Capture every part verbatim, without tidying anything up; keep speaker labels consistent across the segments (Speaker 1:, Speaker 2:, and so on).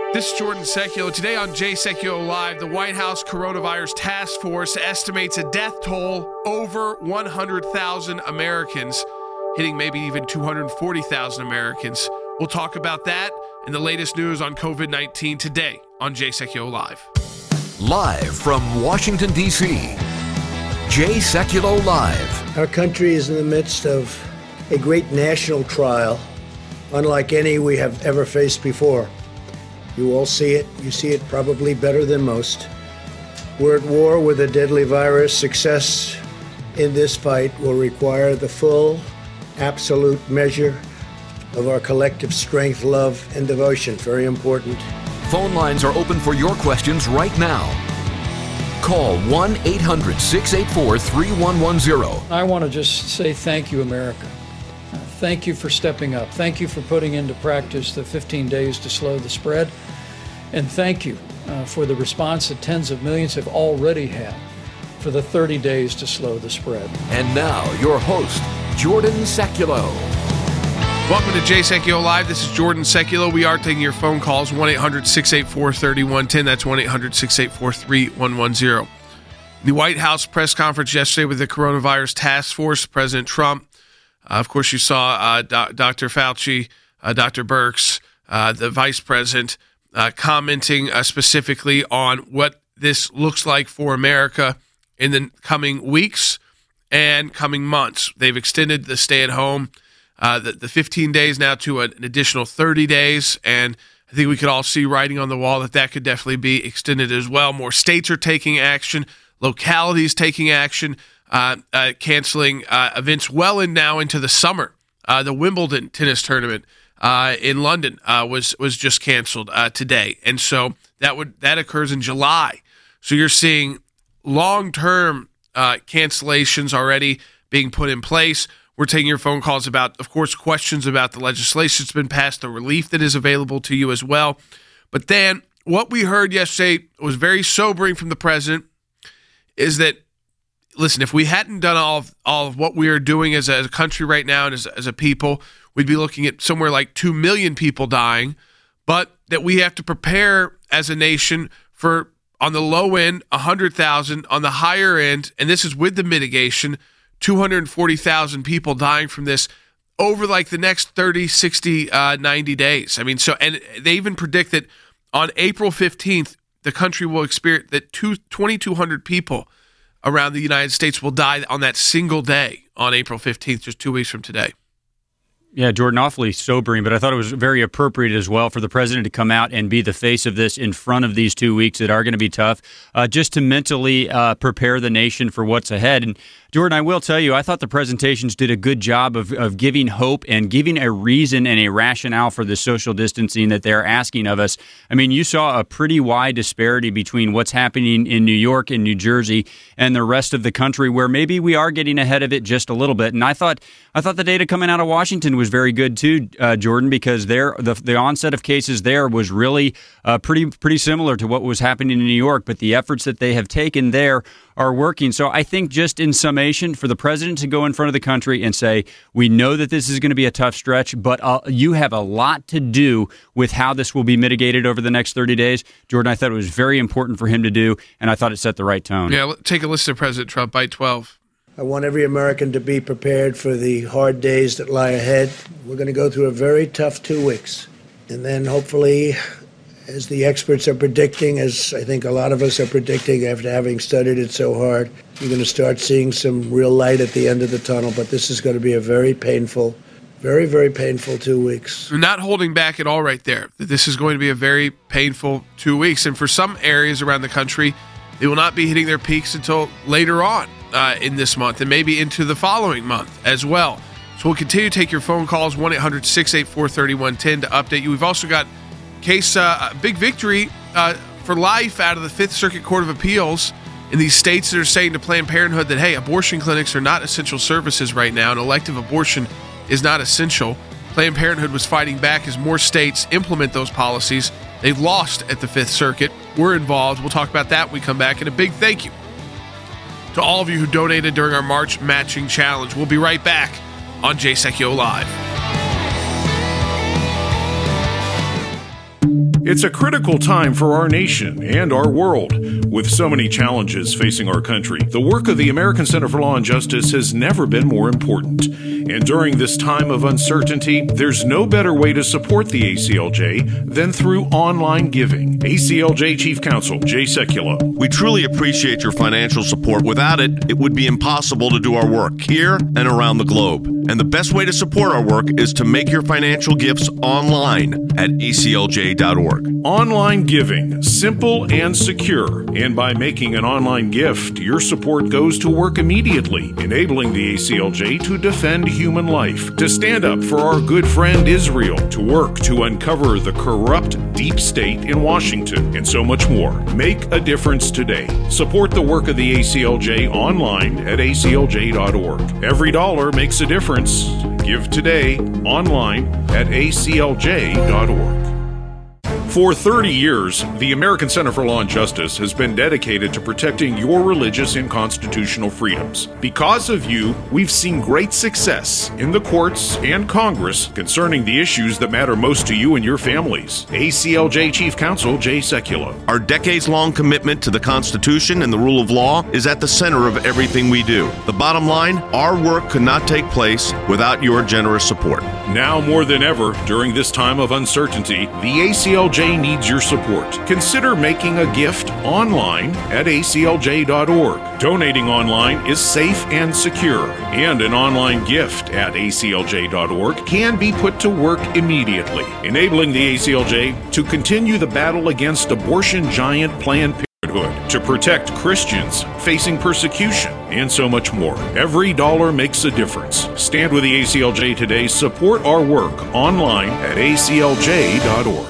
Speaker 1: This is Jordan Seculo. Today on Jay Seculo Live, the White House Coronavirus Task Force estimates a death toll over one hundred thousand Americans, hitting maybe even two hundred forty thousand Americans. We'll talk about that and the latest news on covid nineteen today on Jay Seculo Live.
Speaker 2: Live from Washington, D C, Jay Seculo Live.
Speaker 3: Our country is in the midst of a great national trial, unlike any we have ever faced before. You all see it. You see it probably better than most. We're at war with a deadly virus. Success in this fight will require the full, absolute measure of our collective strength, love, and devotion. Very important.
Speaker 2: Phone lines are open for your questions right now. Call one eight hundred six eight four three one one zero.
Speaker 4: I want to just say thank you, America. Uh, thank you for stepping up. Thank you for putting into practice the fifteen days to slow the spread. And thank you uh, for the response that tens of millions have already had for the thirty days to slow the spread.
Speaker 2: And now, your host, Jordan Seculo.
Speaker 1: Welcome to Jay Seculo Live. This is Jordan Seculo. We are taking your phone calls, one eight hundred six eight four three one one zero. That's one eight hundred six eight four three one one zero. The White House press conference yesterday with the Coronavirus Task Force, President Trump. Uh, of course, you saw uh, Do- Doctor Fauci, uh, Doctor Birx, uh, the Vice President, uh, commenting uh, specifically on what this looks like for America in the coming weeks and coming months. They've extended the stay-at-home, uh, the, the fifteen days now to an additional thirty days, and I think we could all see writing on the wall that that could definitely be extended as well. More states are taking action, localities taking action, uh, uh, canceling uh, events well in now into the summer. Uh, the Wimbledon tennis tournament uh, in London uh, was was just canceled uh, today, and so that would that occurs in July. So you're seeing long-term uh, cancellations already being put in place. We're taking your phone calls about, of course, questions about the legislation that's been passed, the relief that is available to you as well. But then what we heard yesterday was very sobering from the president is that, listen, if we hadn't done all of, all of what we are doing as a, as a country right now and as, as a people, we'd be looking at somewhere like two million people dying, but that we have to prepare as a nation for, on the low end, one hundred thousand, on the higher end, and this is with the mitigation, two hundred forty thousand people dying from this over like the next thirty, sixty, uh, ninety days. I mean, so, and they even predict that on April fifteenth, the country will experience that twenty-two hundred people around the United States will die on that single day on April fifteenth, just two weeks from today.
Speaker 5: Yeah, Jordan, awfully sobering, but I thought it was very appropriate as well for the president to come out and be the face of this in front of these two weeks that are going to be tough, uh, just to mentally uh, prepare the nation for what's ahead. And Jordan, I will tell you, I thought the presentations did a good job of, of giving hope and giving a reason and a rationale for the social distancing that they're asking of us. I mean, you saw a pretty wide disparity between what's happening in New York and New Jersey and the rest of the country, where maybe we are getting ahead of it just a little bit. And I thought I thought the data coming out of Washington was very good too, uh, Jordan, because there the, the onset of cases there was really uh, pretty pretty similar to what was happening in New York. But the efforts that they have taken there are working. So I think just in summation, for the president to go in front of the country and say, we know that this is going to be a tough stretch, but uh, you have a lot to do with how this will be mitigated over the next thirty days. Jordan, I thought it was very important for him to do, and I thought it set the right tone.
Speaker 1: Yeah, take a listen to President Trump, Bite twelve.
Speaker 3: I want every American to be prepared for the hard days that lie ahead. We're going to go through a very tough two weeks. And then hopefully, as the experts are predicting, as I think a lot of us are predicting after having studied it so hard, you're going to start seeing some real light at the end of the tunnel. But this is going to be a very painful, very, very painful two weeks.
Speaker 1: You're not holding back at all right there. This is going to be a very painful two weeks. And for some areas around the country, they will not be hitting their peaks until later on uh, in this month and maybe into the following month as well. So we'll continue to take your phone calls, one eight hundred six eight four three one one zero to update you. We've also got case uh, big victory uh, for life out of the Fifth Circuit Court of Appeals in these states that are saying to Planned Parenthood that, hey, abortion clinics are not essential services right now, and elective abortion is not essential. Planned Parenthood was fighting back as more states implement those policies. They've lost at the Fifth Circuit. We're involved. We'll talk about that when we come back. And a big thank you to all of you who donated during our March Matching Challenge. We'll be right back on Jay Seculo Live.
Speaker 6: It's a critical time for our nation and our world. With so many challenges facing our country, the work of the American Center for Law and Justice has never been more important. And during this time of uncertainty, there's no better way to support the A C L J than through online giving. A C L J Chief Counsel Jay Sekulow.
Speaker 7: We truly appreciate your financial support. Without it, it would be impossible to do our work here and around the globe. And the best way to support our work is to make your financial gifts online at A C L J dot org.
Speaker 6: Online giving, simple and secure. And by making an online gift, your support goes to work immediately, enabling the A C L J to defend human life, to stand up for our good friend Israel, to work to uncover the corrupt deep state in Washington, and so much more. Make a difference today. Support the work of the A C L J online at A C L J dot org. Every dollar makes a difference. Give today online at A C L J dot org. For thirty years, the American Center for Law and Justice has been dedicated to protecting your religious and constitutional freedoms. Because of you, we've seen great success in the courts and Congress concerning the issues that matter most to you and your families. A C L J Chief Counsel Jay Sekulow.
Speaker 7: Our decades-long commitment to the Constitution and the rule of law is at the center of everything we do. The bottom line, our work could not take place without your generous support.
Speaker 6: Now more than ever, during this time of uncertainty, the A C L J needs your support. Consider making a gift online at A C L J dot org. Donating online is safe and secure, and an online gift at A C L J dot org can be put to work immediately, enabling the A C L J to continue the battle against abortion giant Planned Parenthood, to protect Christians facing persecution, and so much more. Every dollar makes a difference. Stand with the A C L J today. Support our work online at A C L J dot org.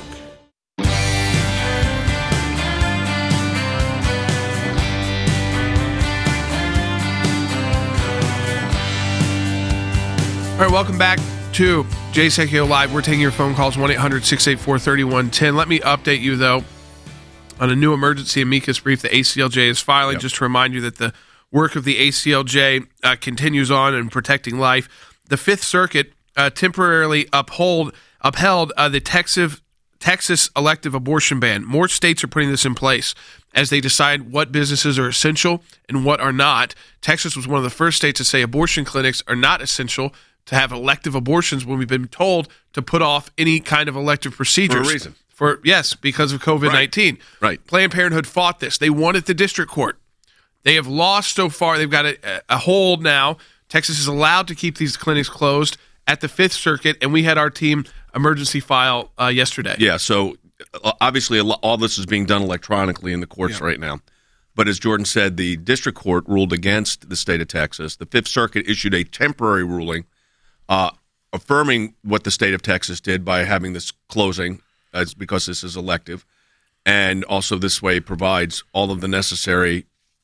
Speaker 1: All right, welcome back to Jay Sekulow Live. We're taking your phone calls, one eight hundred six eight four three one one zero. Let me update you, though, on a new emergency amicus brief the A C L J is filing, yep. Just to remind you that the work of the A C L J uh, continues on in protecting life. The Fifth Circuit uh, temporarily uphold, upheld uh, the Texas, Texas elective abortion ban. More states are putting this in place as they decide what businesses are essential and what are not. Texas was one of the first states to say abortion clinics are not essential to have elective abortions when we've been told to put off any kind of elective procedures.
Speaker 7: For a reason.
Speaker 1: For, yes, because of COVID nineteen.
Speaker 7: Right. right.
Speaker 1: Planned Parenthood fought this. They won at the district court. They have lost so far. They've got a, a hold now. Texas is allowed to keep these clinics closed at the Fifth Circuit, and we had our team emergency file uh, yesterday.
Speaker 7: Yeah, so obviously all this is being done electronically in the courts yeah. right now. But as Jordan said, the district court ruled against the state of Texas. The Fifth Circuit issued a temporary ruling Uh, affirming what the state of Texas did by having this closing, as because this is elective, and also this way provides all of the necessary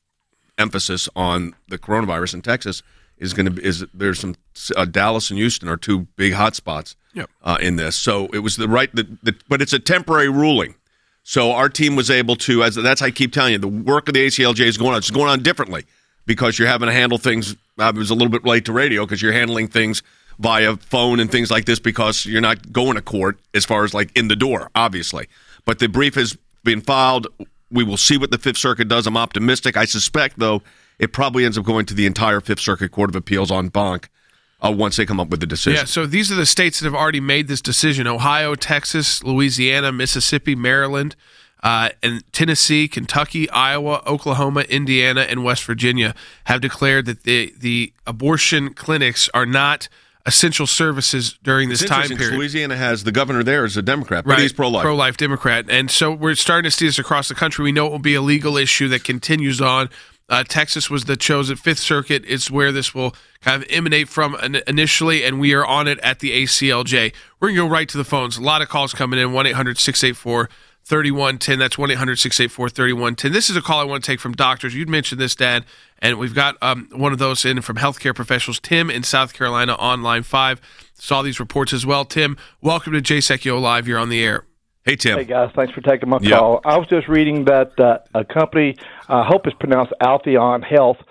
Speaker 7: emphasis on the coronavirus in Texas. Is going to is there's some uh, Dallas and Houston are two big hotspots
Speaker 1: yep.
Speaker 7: uh, in this. So it was the right, the, the, but it's a temporary ruling. So our team was able to, as that's I keep telling you, the work of the A C L J is going on. It's going on differently because you're having to handle things. I was a little bit late to radio because you're handling things via phone and things like this because you're not going to court as far as like in the door, obviously. But the brief has been filed. We will see what the Fifth Circuit does. I'm optimistic. I suspect, though, it probably ends up going to the entire Fifth Circuit Court of Appeals en banc uh, once they come up with the decision.
Speaker 1: Yeah, so these are the states that have already made this decision. Ohio, Texas, Louisiana, Mississippi, Maryland, uh, and Tennessee, Kentucky, Iowa, Oklahoma, Indiana, and West Virginia have declared that the, the abortion clinics are not essential services during this
Speaker 7: it's
Speaker 1: time period.
Speaker 7: Louisiana has, the governor there is a Democrat, but
Speaker 1: right.
Speaker 7: he's pro-life.
Speaker 1: Pro-life Democrat. And so we're starting to see this across the country. We know it will be a legal issue that continues on. Uh, Texas was the chosen Fifth Circuit. It's where this will kind of emanate from initially, and we are on it at the A C L J. We're going to go right to the phones. A lot of calls coming in, one eight hundred six eight four three one one zero. That's one eight hundred six eight four three one one zero. This is a call I want to take from doctors. You'd mentioned this, Dad, and we've got um, one of those in from healthcare professionals, Tim in South Carolina on line five. Saw these reports as well. Tim, welcome to Jay Sekulow Live. You're on the air.
Speaker 7: Hey, Tim.
Speaker 8: Hey, guys. Thanks for taking my
Speaker 7: yep.
Speaker 8: call. I was just reading that uh, a company, I uh, hope it's pronounced Altheon Health,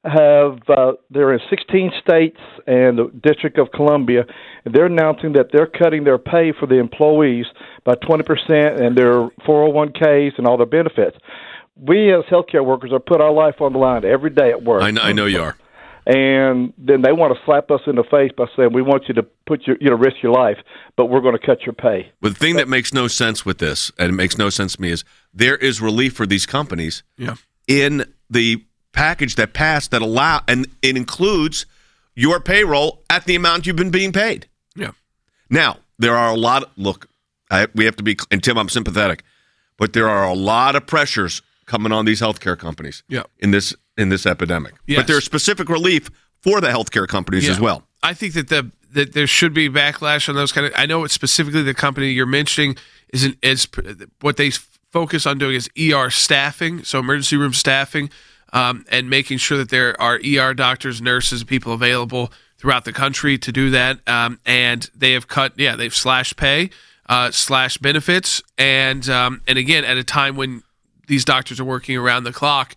Speaker 8: have uh, they're in sixteen states and the District of Columbia, and they're announcing that they're cutting their pay for the employees by twenty percent and their four oh one k's and all their benefits. We as healthcare workers are put our life on the line every day at work.
Speaker 7: I know, I know you are.
Speaker 8: And then they want to slap us in the face by saying, we want you to put your, you know, risk your life, but we're going to cut your pay.
Speaker 7: But the thing that makes no sense with this, and it makes no sense to me, is there is relief for these companies
Speaker 1: yeah.
Speaker 7: in the package that passed that allow, and it includes your payroll at the amount you've been being paid.
Speaker 1: Yeah.
Speaker 7: Now, there are a lot, of, look, I, we have to be, and Tim, I'm sympathetic, but there are a lot of pressures coming on these healthcare companies
Speaker 1: yeah.
Speaker 7: in this in this epidemic.
Speaker 1: Yes.
Speaker 7: But there's specific relief for the healthcare companies
Speaker 1: yeah.
Speaker 7: as well.
Speaker 1: I think that the that there should be backlash on those kind of. I know it's specifically the company you're mentioning is an, is what they focus on doing is E R staffing, so emergency room staffing, um, and making sure that there are E R doctors, nurses, people available throughout the country to do that. Um, and they have cut, yeah, they've slashed pay, uh, slashed benefits, and um, and again at a time when these doctors are working around the clock,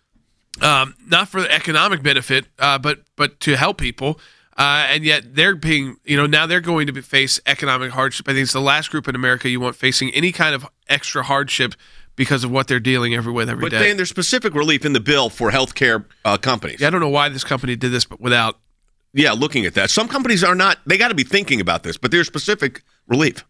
Speaker 1: um, not for the economic benefit, uh, but but to help people. Uh, and yet they're being, you know, now they're going to be, face economic hardship. I think it's the last group in America you want facing any kind of extra hardship because of what they're dealing every with every
Speaker 7: but
Speaker 1: day.
Speaker 7: But Dan, there's specific relief in the bill for healthcare uh, companies.
Speaker 1: Yeah, I don't know why this company did this, but without.
Speaker 7: Yeah, looking at that. Some companies are not, they got to be thinking about this, but there's specific relief.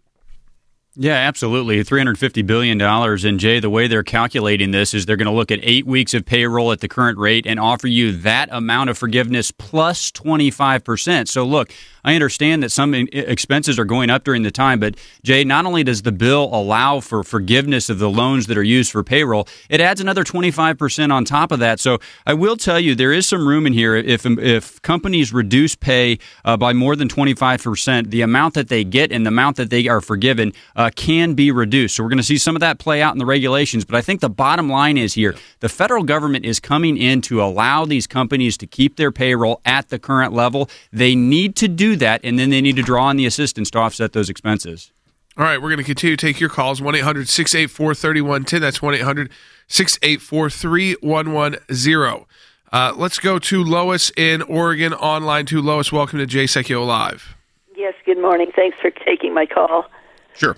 Speaker 5: Yeah, absolutely. three hundred fifty billion dollars. And, Jay, the way they're calculating this is they're going to look at eight weeks of payroll at the current rate and offer you that amount of forgiveness plus twenty-five percent. So, look, I understand that some expenses are going up during the time, but, Jay, not only does the bill allow for forgiveness of the loans that are used for payroll, it adds another twenty-five percent on top of that. So I will tell you there is some room in here. If if companies reduce pay uh, by more than twenty-five percent, the amount that they get and the amount that they are forgiven uh, can be reduced. So we're going to see some of that play out in the regulations. But I think the bottom line is here, the federal government is coming in to allow these companies to keep their payroll at the current level. They need to do that, and then they need to draw on the assistance to offset those expenses.
Speaker 1: All right, we're going to continue to take your calls, one eight hundred six eight four three one one zero. That's one eight hundred six eight four three one one zero. Uh, let's go to Lois in Oregon, online to Lois. Welcome to Jay Secchio Live.
Speaker 9: Yes, good morning. Thanks for taking my call.
Speaker 7: Sure.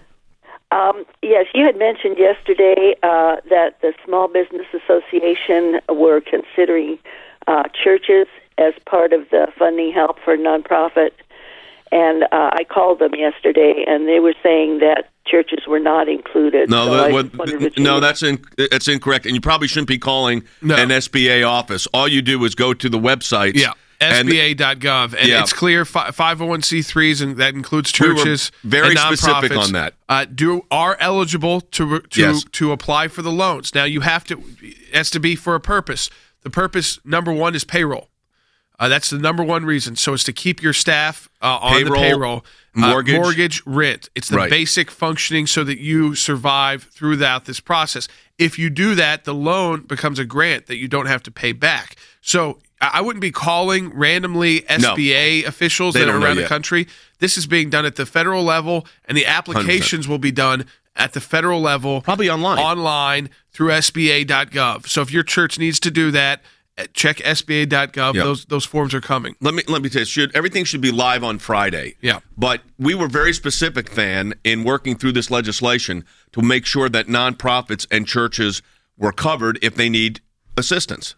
Speaker 9: Um, yes, you had mentioned yesterday uh, that the Small Business Association were considering uh, churches as part of the funding help for nonprofit. And uh, I called them yesterday, and they were saying that churches were not included.
Speaker 7: No,
Speaker 9: so
Speaker 7: that, what, no, that's in, that's incorrect, and you probably shouldn't be calling
Speaker 1: no.
Speaker 7: an S B A office. All you do is go to the website.
Speaker 1: Yeah, S B A dot gov, and, and yeah. it's clear five oh one c threes, and that includes churches.
Speaker 7: We were very
Speaker 1: and
Speaker 7: specific on that.
Speaker 1: Uh, do are eligible to to
Speaker 7: yes.
Speaker 1: to apply for the loans. Now you have to. It has to be for a purpose. The purpose number one is payroll. Uh, that's the number one reason. So it's to keep your staff uh, on
Speaker 7: payroll,
Speaker 1: the payroll.
Speaker 7: Mortgage.
Speaker 1: Uh, mortgage, rent. It's the
Speaker 7: right.
Speaker 1: basic functioning so that you survive throughout this process. If you do that, the loan becomes a grant that you don't have to pay back. So I wouldn't be calling randomly S B A
Speaker 7: no.
Speaker 1: officials
Speaker 7: they
Speaker 1: that are around the
Speaker 7: yet.
Speaker 1: country. This is being done at the federal level, and the applications one hundred percent will be done at the federal level.
Speaker 7: Probably online.
Speaker 1: Online through S B A dot gov. So if your church needs to do that, check S B A dot gov.
Speaker 7: Yep.
Speaker 1: Those those forms are coming.
Speaker 7: Let me let me tell you, should everything should be live on Friday.
Speaker 1: Yeah.
Speaker 7: But we were very specific, Van, in working through this legislation to make sure that nonprofits and churches were covered if they need assistance.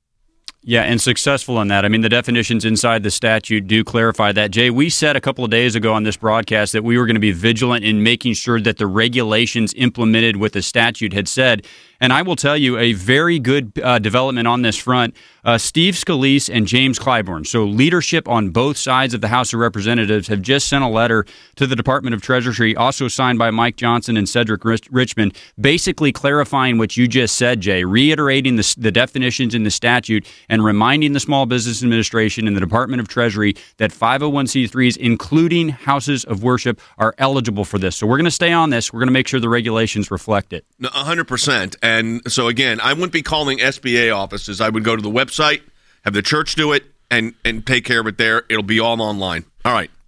Speaker 5: Yeah, and successful in that. I mean, the definitions inside the statute do clarify that. Jay, we said a couple of days ago on this broadcast that we were going to be vigilant in making sure that the regulations implemented what the statute had said. And I will tell you a very good uh, development on this front. Uh, Steve Scalise and James Clyburn, so leadership on both sides of the House of Representatives, have just sent a letter to the Department of Treasury, also signed by Mike Johnson and Cedric Rich- Richmond, basically clarifying what you just said, Jay, reiterating the, the definitions in the statute and reminding the Small Business Administration and the Department of Treasury that five oh one c threes, including houses of worship, are eligible for this. So we're going to stay on this. We're going to make sure the regulations reflect it.
Speaker 7: one hundred percent. And so, again, I wouldn't be calling S B A offices. I would go to the website, have the church do it, and, and take care of it there. It'll be all online. All right.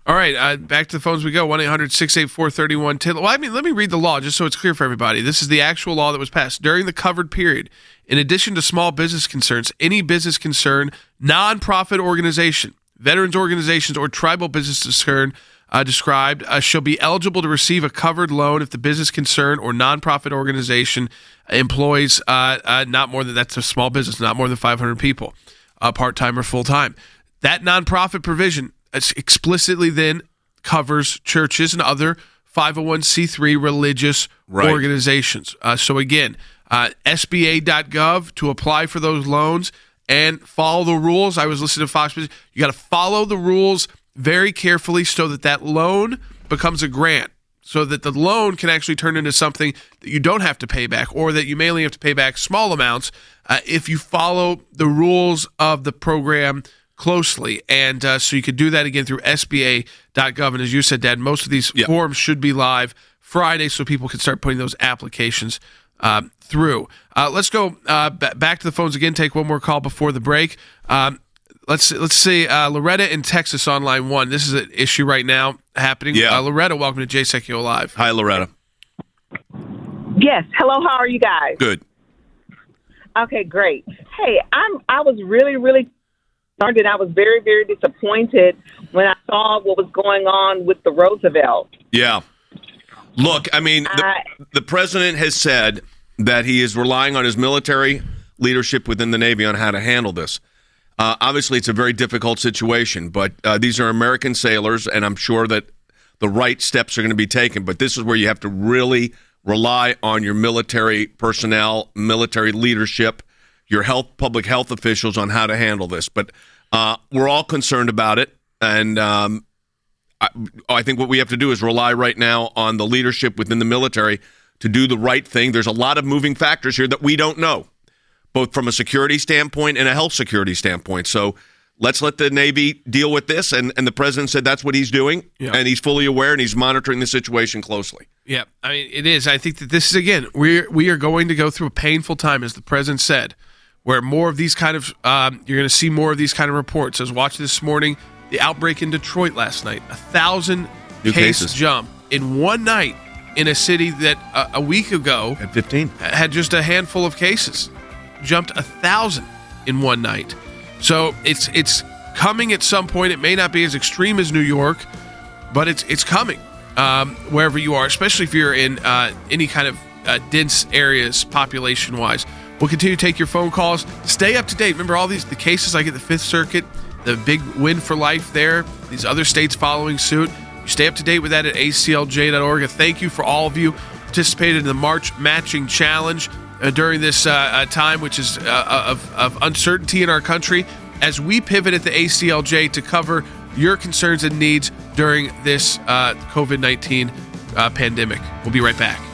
Speaker 1: All right, uh, back to the phones we go. one eight hundred six eight four three one one zero. Well, I mean, let me read the law just so it's clear for everybody. This is the actual law that was passed. During the covered period, in addition to small business concerns, any business concern, nonprofit organization, veterans organizations, or tribal business concern uh, described uh, shall be eligible to receive a covered loan if the business concern or nonprofit organization employs uh, uh, not more than, that's a small business, not more than five hundred people, uh, part-time or full-time. That nonprofit provision explicitly then covers churches and other five oh one c three religious right. organizations. Uh, so again, uh, S B A dot gov to apply for those loans and follow the rules. I was listening to Fox Business. You got to follow the rules very carefully so that that loan becomes a grant, so that the loan can actually turn into something that you don't have to pay back, or that you may only have to pay back small amounts uh, if you follow the rules of the program closely. And uh, so you could do that again through S B A dot gov. And as you said, Dad, most of these yep. forms should be live Friday so people can start putting those applications uh, through. Uh, let's go uh, b- back to the phones again, take one more call before the break. Um, let's let's see, uh, Loretta in Texas on line one. This is an issue right now happening.
Speaker 7: Yeah.
Speaker 1: Uh, Loretta, welcome to Jay Sekulow Live.
Speaker 7: Hi, Loretta.
Speaker 10: Yes. Hello, how are you guys?
Speaker 7: Good.
Speaker 10: Okay, great. Hey, I'm. I was really, really concerned, and I was very, very disappointed when I saw what was going on with the Roosevelt.
Speaker 7: Yeah. Look, I mean, the,
Speaker 10: I,
Speaker 7: the president has said that he is relying on his military leadership within the Navy on how to handle this. Uh, obviously, it's a very difficult situation, but uh, these are American sailors, and I'm sure that the right steps are going to be taken. But this is where you have to really rely on your military personnel, military leadership, your health, public health officials on how to handle this. But uh, we're all concerned about it, and um, I, I think what we have to do is rely right now on the leadership within the military to do the right thing. There's a lot of moving factors here that we don't know, both from a security standpoint and a health security standpoint. So let's let the Navy deal with this. And, and the president said that's what he's doing, yeah. and he's fully aware, and he's monitoring the situation closely.
Speaker 1: Yeah, I mean, it is. I think that this is, again, we're, we are going to go through a painful time, as the president said, where more of these kind of, um, you're going to see more of these kind of reports. I was watching this morning, the outbreak in Detroit last night, a thousand
Speaker 7: New
Speaker 1: case
Speaker 7: cases.
Speaker 1: jump in one night in a city that uh, a week ago
Speaker 7: at fifteen
Speaker 1: had just a handful of cases, jumped a thousand in one night. So it's it's coming at some point. It may not be as extreme as New York, but it's it's coming um, wherever you are, especially if you're in uh, any kind of uh, dense areas population-wise. We'll continue to take your phone calls. Stay up to date. Remember all these the cases like at the Fifth Circuit, the big win for life there, these other states following suit. You stay up to date with that at A C L J dot org. Thank you for all of you who participated in the March Matching Challenge uh, during this uh, uh, time, which is uh, of, of uncertainty in our country, as we pivot at the A C L J to cover your concerns and needs during this uh, COVID nineteen uh, pandemic. We'll be right back.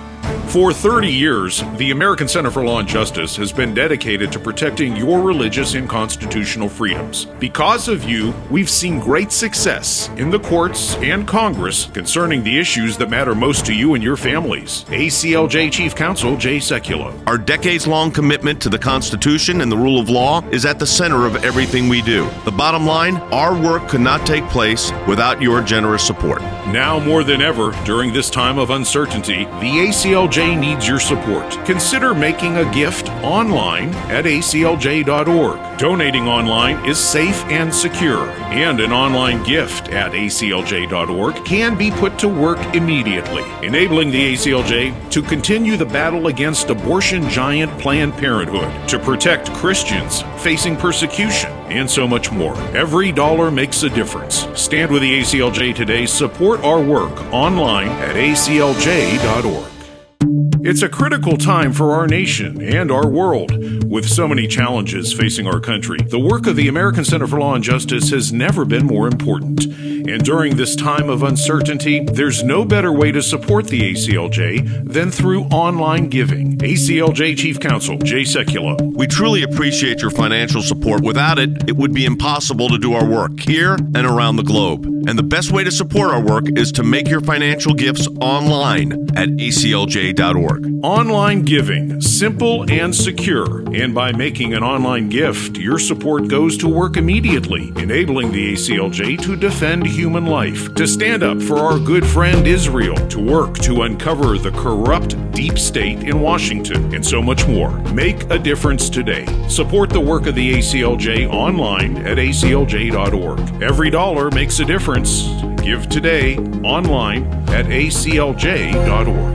Speaker 6: For thirty years, the American Center for Law and Justice has been dedicated to protecting your religious and constitutional freedoms. Because of you, we've seen great success in the courts and Congress concerning the issues that matter most to you and your families. A C L J Chief Counsel Jay Sekulow.
Speaker 7: Our decades-long commitment to the Constitution and the rule of law is at the center of everything we do. The bottom line, our work could not take place without your generous support.
Speaker 6: Now more than ever, during this time of uncertainty, the A C L J needs your support. Consider making a gift online at A C L J dot org. Donating online is safe and secure, and an online gift at A C L J dot org can be put to work immediately, enabling the A C L J to continue the battle against abortion giant Planned Parenthood, to protect Christians facing persecution, and so much more. Every dollar makes a difference. Stand with the A C L J today. Support our work online at A C L J dot org. It's a critical time for our nation and our world. With so many challenges facing our country, the work of the American Center for Law and Justice has never been more important. And during this time of uncertainty, there's no better way to support the A C L J than through online giving. A C L J Chief Counsel Jay Sekulow.
Speaker 7: We truly appreciate your financial support. Without it, it would be impossible to do our work here and around the globe. And the best way to support our work is to make your financial gifts online at A C L J dot org.
Speaker 6: Online giving, simple and secure. And by making an online gift, your support goes to work immediately, enabling the A C L J to defend human life, to stand up for our good friend Israel, to work to uncover the corrupt deep state in Washington, and so much more. Make a difference today. Support the work of the A C L J online at A C L J dot org. Every dollar makes a difference. Give today online at A C L J dot org.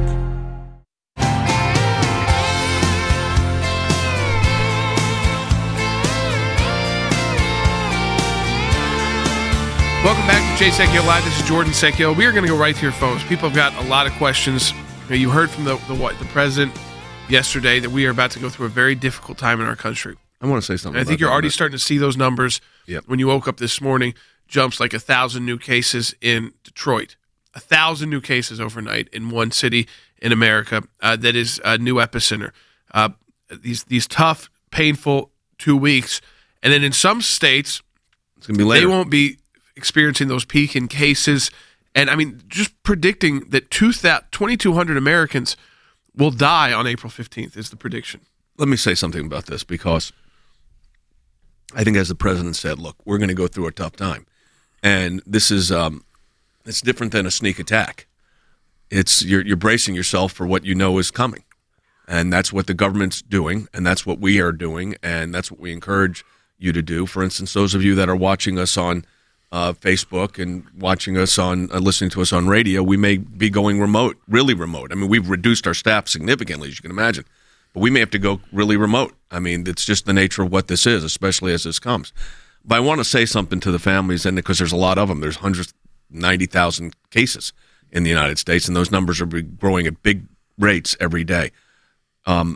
Speaker 1: Welcome back to Jay Sekulow Live. This is Jordan Sekulow. We are going to go right to your phones. People have got a lot of questions. You heard from the the, what, the president yesterday that we are about to go through a very difficult time in our country.
Speaker 7: I want to say something.
Speaker 1: And I think
Speaker 7: about
Speaker 1: you're
Speaker 7: that,
Speaker 1: already
Speaker 7: but-
Speaker 1: starting to see those numbers.
Speaker 7: Yep.
Speaker 1: When you woke up this morning, jumps like a thousand new cases in Detroit. A thousand new cases overnight in one city in America. Uh, that is a new epicenter. Uh, these these tough, painful two weeks, and then in some states,
Speaker 7: it's going to be later.
Speaker 1: They won't be experiencing those peak in cases. And I mean, just predicting that twenty-two hundred Americans will die on April fifteenth is the prediction.
Speaker 7: Let me say something about this, because I think, as the president said, look, we're going to go through a tough time. And this is um, it's different than a sneak attack. It's you're, you're bracing yourself for what you know is coming. And that's what the government's doing, and that's what we are doing, and that's what we encourage you to do. For instance, those of you that are watching us on Uh, Facebook and watching us on, uh, listening to us on radio, we may be going remote, really remote. I mean, we've reduced our staff significantly, as you can imagine, but we may have to go really remote. I mean, it's just the nature of what this is, especially as this comes. But I want to say something to the families, and because there's a lot of them. There's one hundred ninety thousand cases in the United States, and those numbers are growing at big rates every day. Um,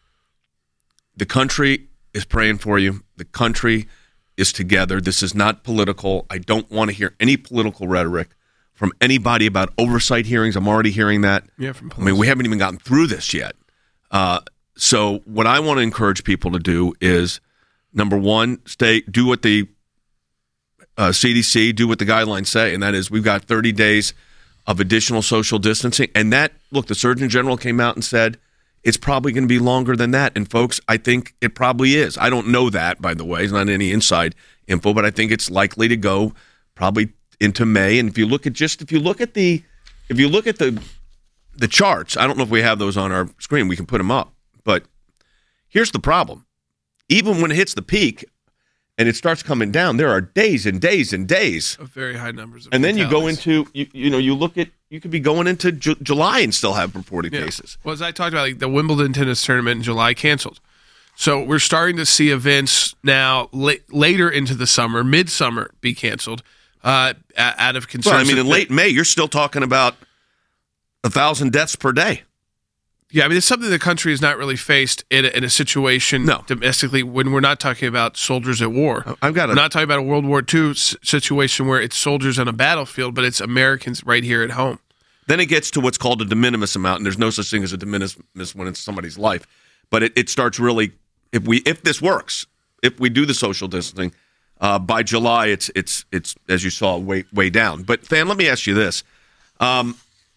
Speaker 7: the country is praying for you. The country is together. This is not political. I don't want to hear any political rhetoric from anybody about oversight hearings. I'm already hearing that.
Speaker 1: Yeah, from
Speaker 7: I mean, we haven't even gotten through this yet. Uh, so what I want to encourage people to do is, number one, stay, do what the uh, C D C, do what the guidelines say, and that is we've got thirty days of additional social distancing. And that, look, the Surgeon General came out and said it's probably going to be longer than that. And, folks, I think it probably is. I don't know that, by the way. It's not any inside info, but I think it's likely to go probably into May. And if you look at just if you look at the if you look at the the charts, I don't know if we have those on our screen. We can put them up. But here's the problem. Even when it hits the peak and it starts coming down, there are days and days and days
Speaker 1: of very high numbers of
Speaker 7: and then you go
Speaker 1: fatalities.
Speaker 7: into you, you know you look at you could be going into Ju- July and still have reported
Speaker 1: Yeah.
Speaker 7: cases.
Speaker 1: Well, as I talked about, like the Wimbledon tennis tournament in July canceled. So we're starting to see events now la- later into the summer, midsummer, be canceled uh, out of concern.
Speaker 7: Well, I mean, in late May, you're still talking about a thousand deaths per day.
Speaker 1: Yeah, I mean, it's something the country has not really faced in a, in a situation
Speaker 7: No.
Speaker 1: domestically when we're not talking about soldiers at war.
Speaker 7: I've got a-
Speaker 1: We're not talking about a World War Two s- situation where it's soldiers on a battlefield, but it's Americans right here at home.
Speaker 7: Then it gets to what's called a de minimis amount, and there's no such thing as a de minimis when it's somebody's life. But it, it starts really, if we if this works, if we do the social distancing, uh, by July it's it's it's as you saw way way down. But Fan, let me ask you this: um,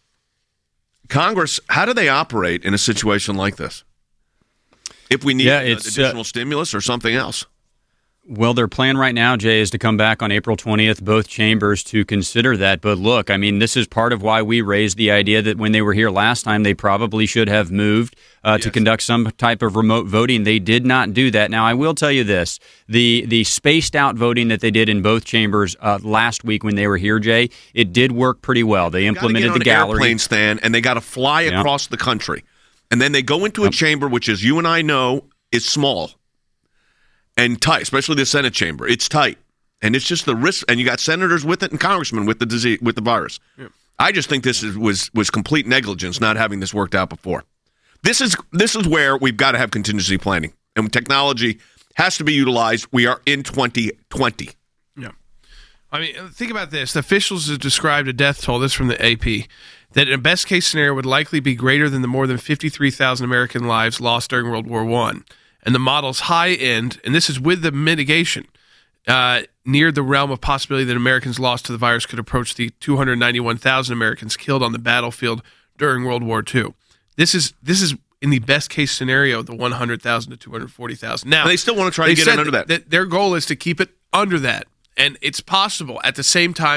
Speaker 7: Congress, how do they operate in a situation like this? If we need
Speaker 5: Yeah,
Speaker 7: uh,
Speaker 5: it's,
Speaker 7: additional
Speaker 5: uh,
Speaker 7: stimulus or something else?
Speaker 5: Well, their plan right now, Jay, is to come back on April twentieth, both chambers, to consider that. But look, I mean, this is part of why we raised the idea that when they were here last time, they probably should have moved uh,
Speaker 7: Yes.
Speaker 5: to conduct some type of remote voting. They did not do that. Now, I will tell you this. The the spaced out voting that they did in both chambers uh, last week when they were here, Jay, it did work pretty well. They implemented
Speaker 7: gotta
Speaker 5: the
Speaker 7: get on
Speaker 5: gallery.
Speaker 7: airplanes, Stan, and they got to fly
Speaker 5: Yeah.
Speaker 7: across the country. And then they go into a chamber, which, as you and I know, is small and tight, especially the Senate chamber. It's tight, and it's just the risk. And you got senators with it and congressmen with the disease, with the virus. I just think this is, was was complete negligence not having this worked out before. This is this is where we've got to have contingency planning, and technology has to be utilized. We are in twenty twenty.
Speaker 1: Yeah. I mean, think about this. The officials have described a death toll, this from the A P, that in a best-case scenario would likely be greater than the more than fifty-three thousand American lives lost during World War One. And the model's high end, and this is with the mitigation, uh, near the realm of possibility that Americans lost to the virus could approach the two hundred ninety-one thousand Americans killed on the battlefield during World War Two. This is this is in the best-case scenario, the one hundred thousand to two hundred forty thousand. Now,
Speaker 7: And they still want to try
Speaker 1: they
Speaker 7: to get
Speaker 1: said
Speaker 7: it under that.
Speaker 1: that. Their goal is to keep it under that, and it's possible. At the same time,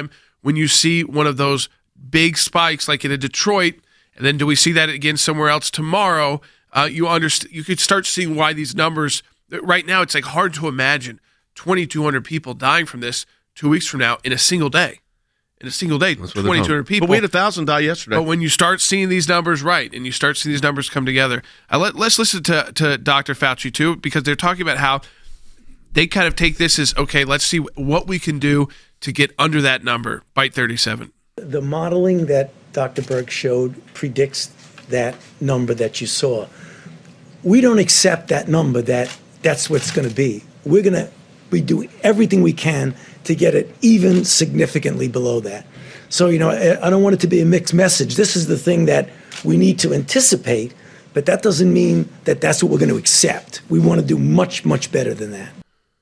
Speaker 1: when you see one of those big spikes like in a Detroit, and then do we see that again somewhere else tomorrow? Uh, you understand. You could start seeing why these numbers right now. It's like hard to imagine twenty-two hundred people dying from this two weeks from now in a single day. In a single day, twenty-two hundred people.
Speaker 7: But we had a thousand die yesterday.
Speaker 1: But when you start seeing these numbers right, and you start seeing these numbers come together, uh, let, let's listen to to Doctor Fauci too, because they're talking about how they kind of take this as, okay, let's see what we can do to get under that number. Byte thirty-seven.
Speaker 3: The modeling that Doctor Birx showed predicts that number that you saw. We don't accept that number, that that's what's going to be. We're going to be doing everything we can to get it even significantly below that. So, you know, I don't want it to be a mixed message. This is the thing that we need to anticipate, but that doesn't mean that that's what we're going to accept. We want to do much, much better than that.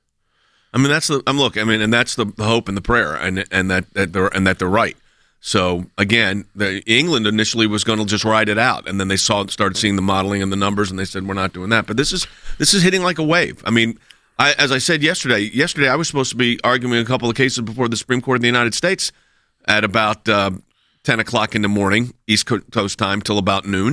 Speaker 7: I mean, that's the. I'm look. I mean, and that's the, the hope and the prayer, and and that, that they're and that they're right. So again, the, England initially was going to just ride it out, and then they saw started seeing the modeling and the numbers, and they said we're not doing that. But this is this is hitting like a wave. I mean, I, as I said yesterday, yesterday I was supposed to be arguing a couple of cases before the Supreme Court of the United States at about uh, ten o'clock in the morning, East Coast time, till about noon,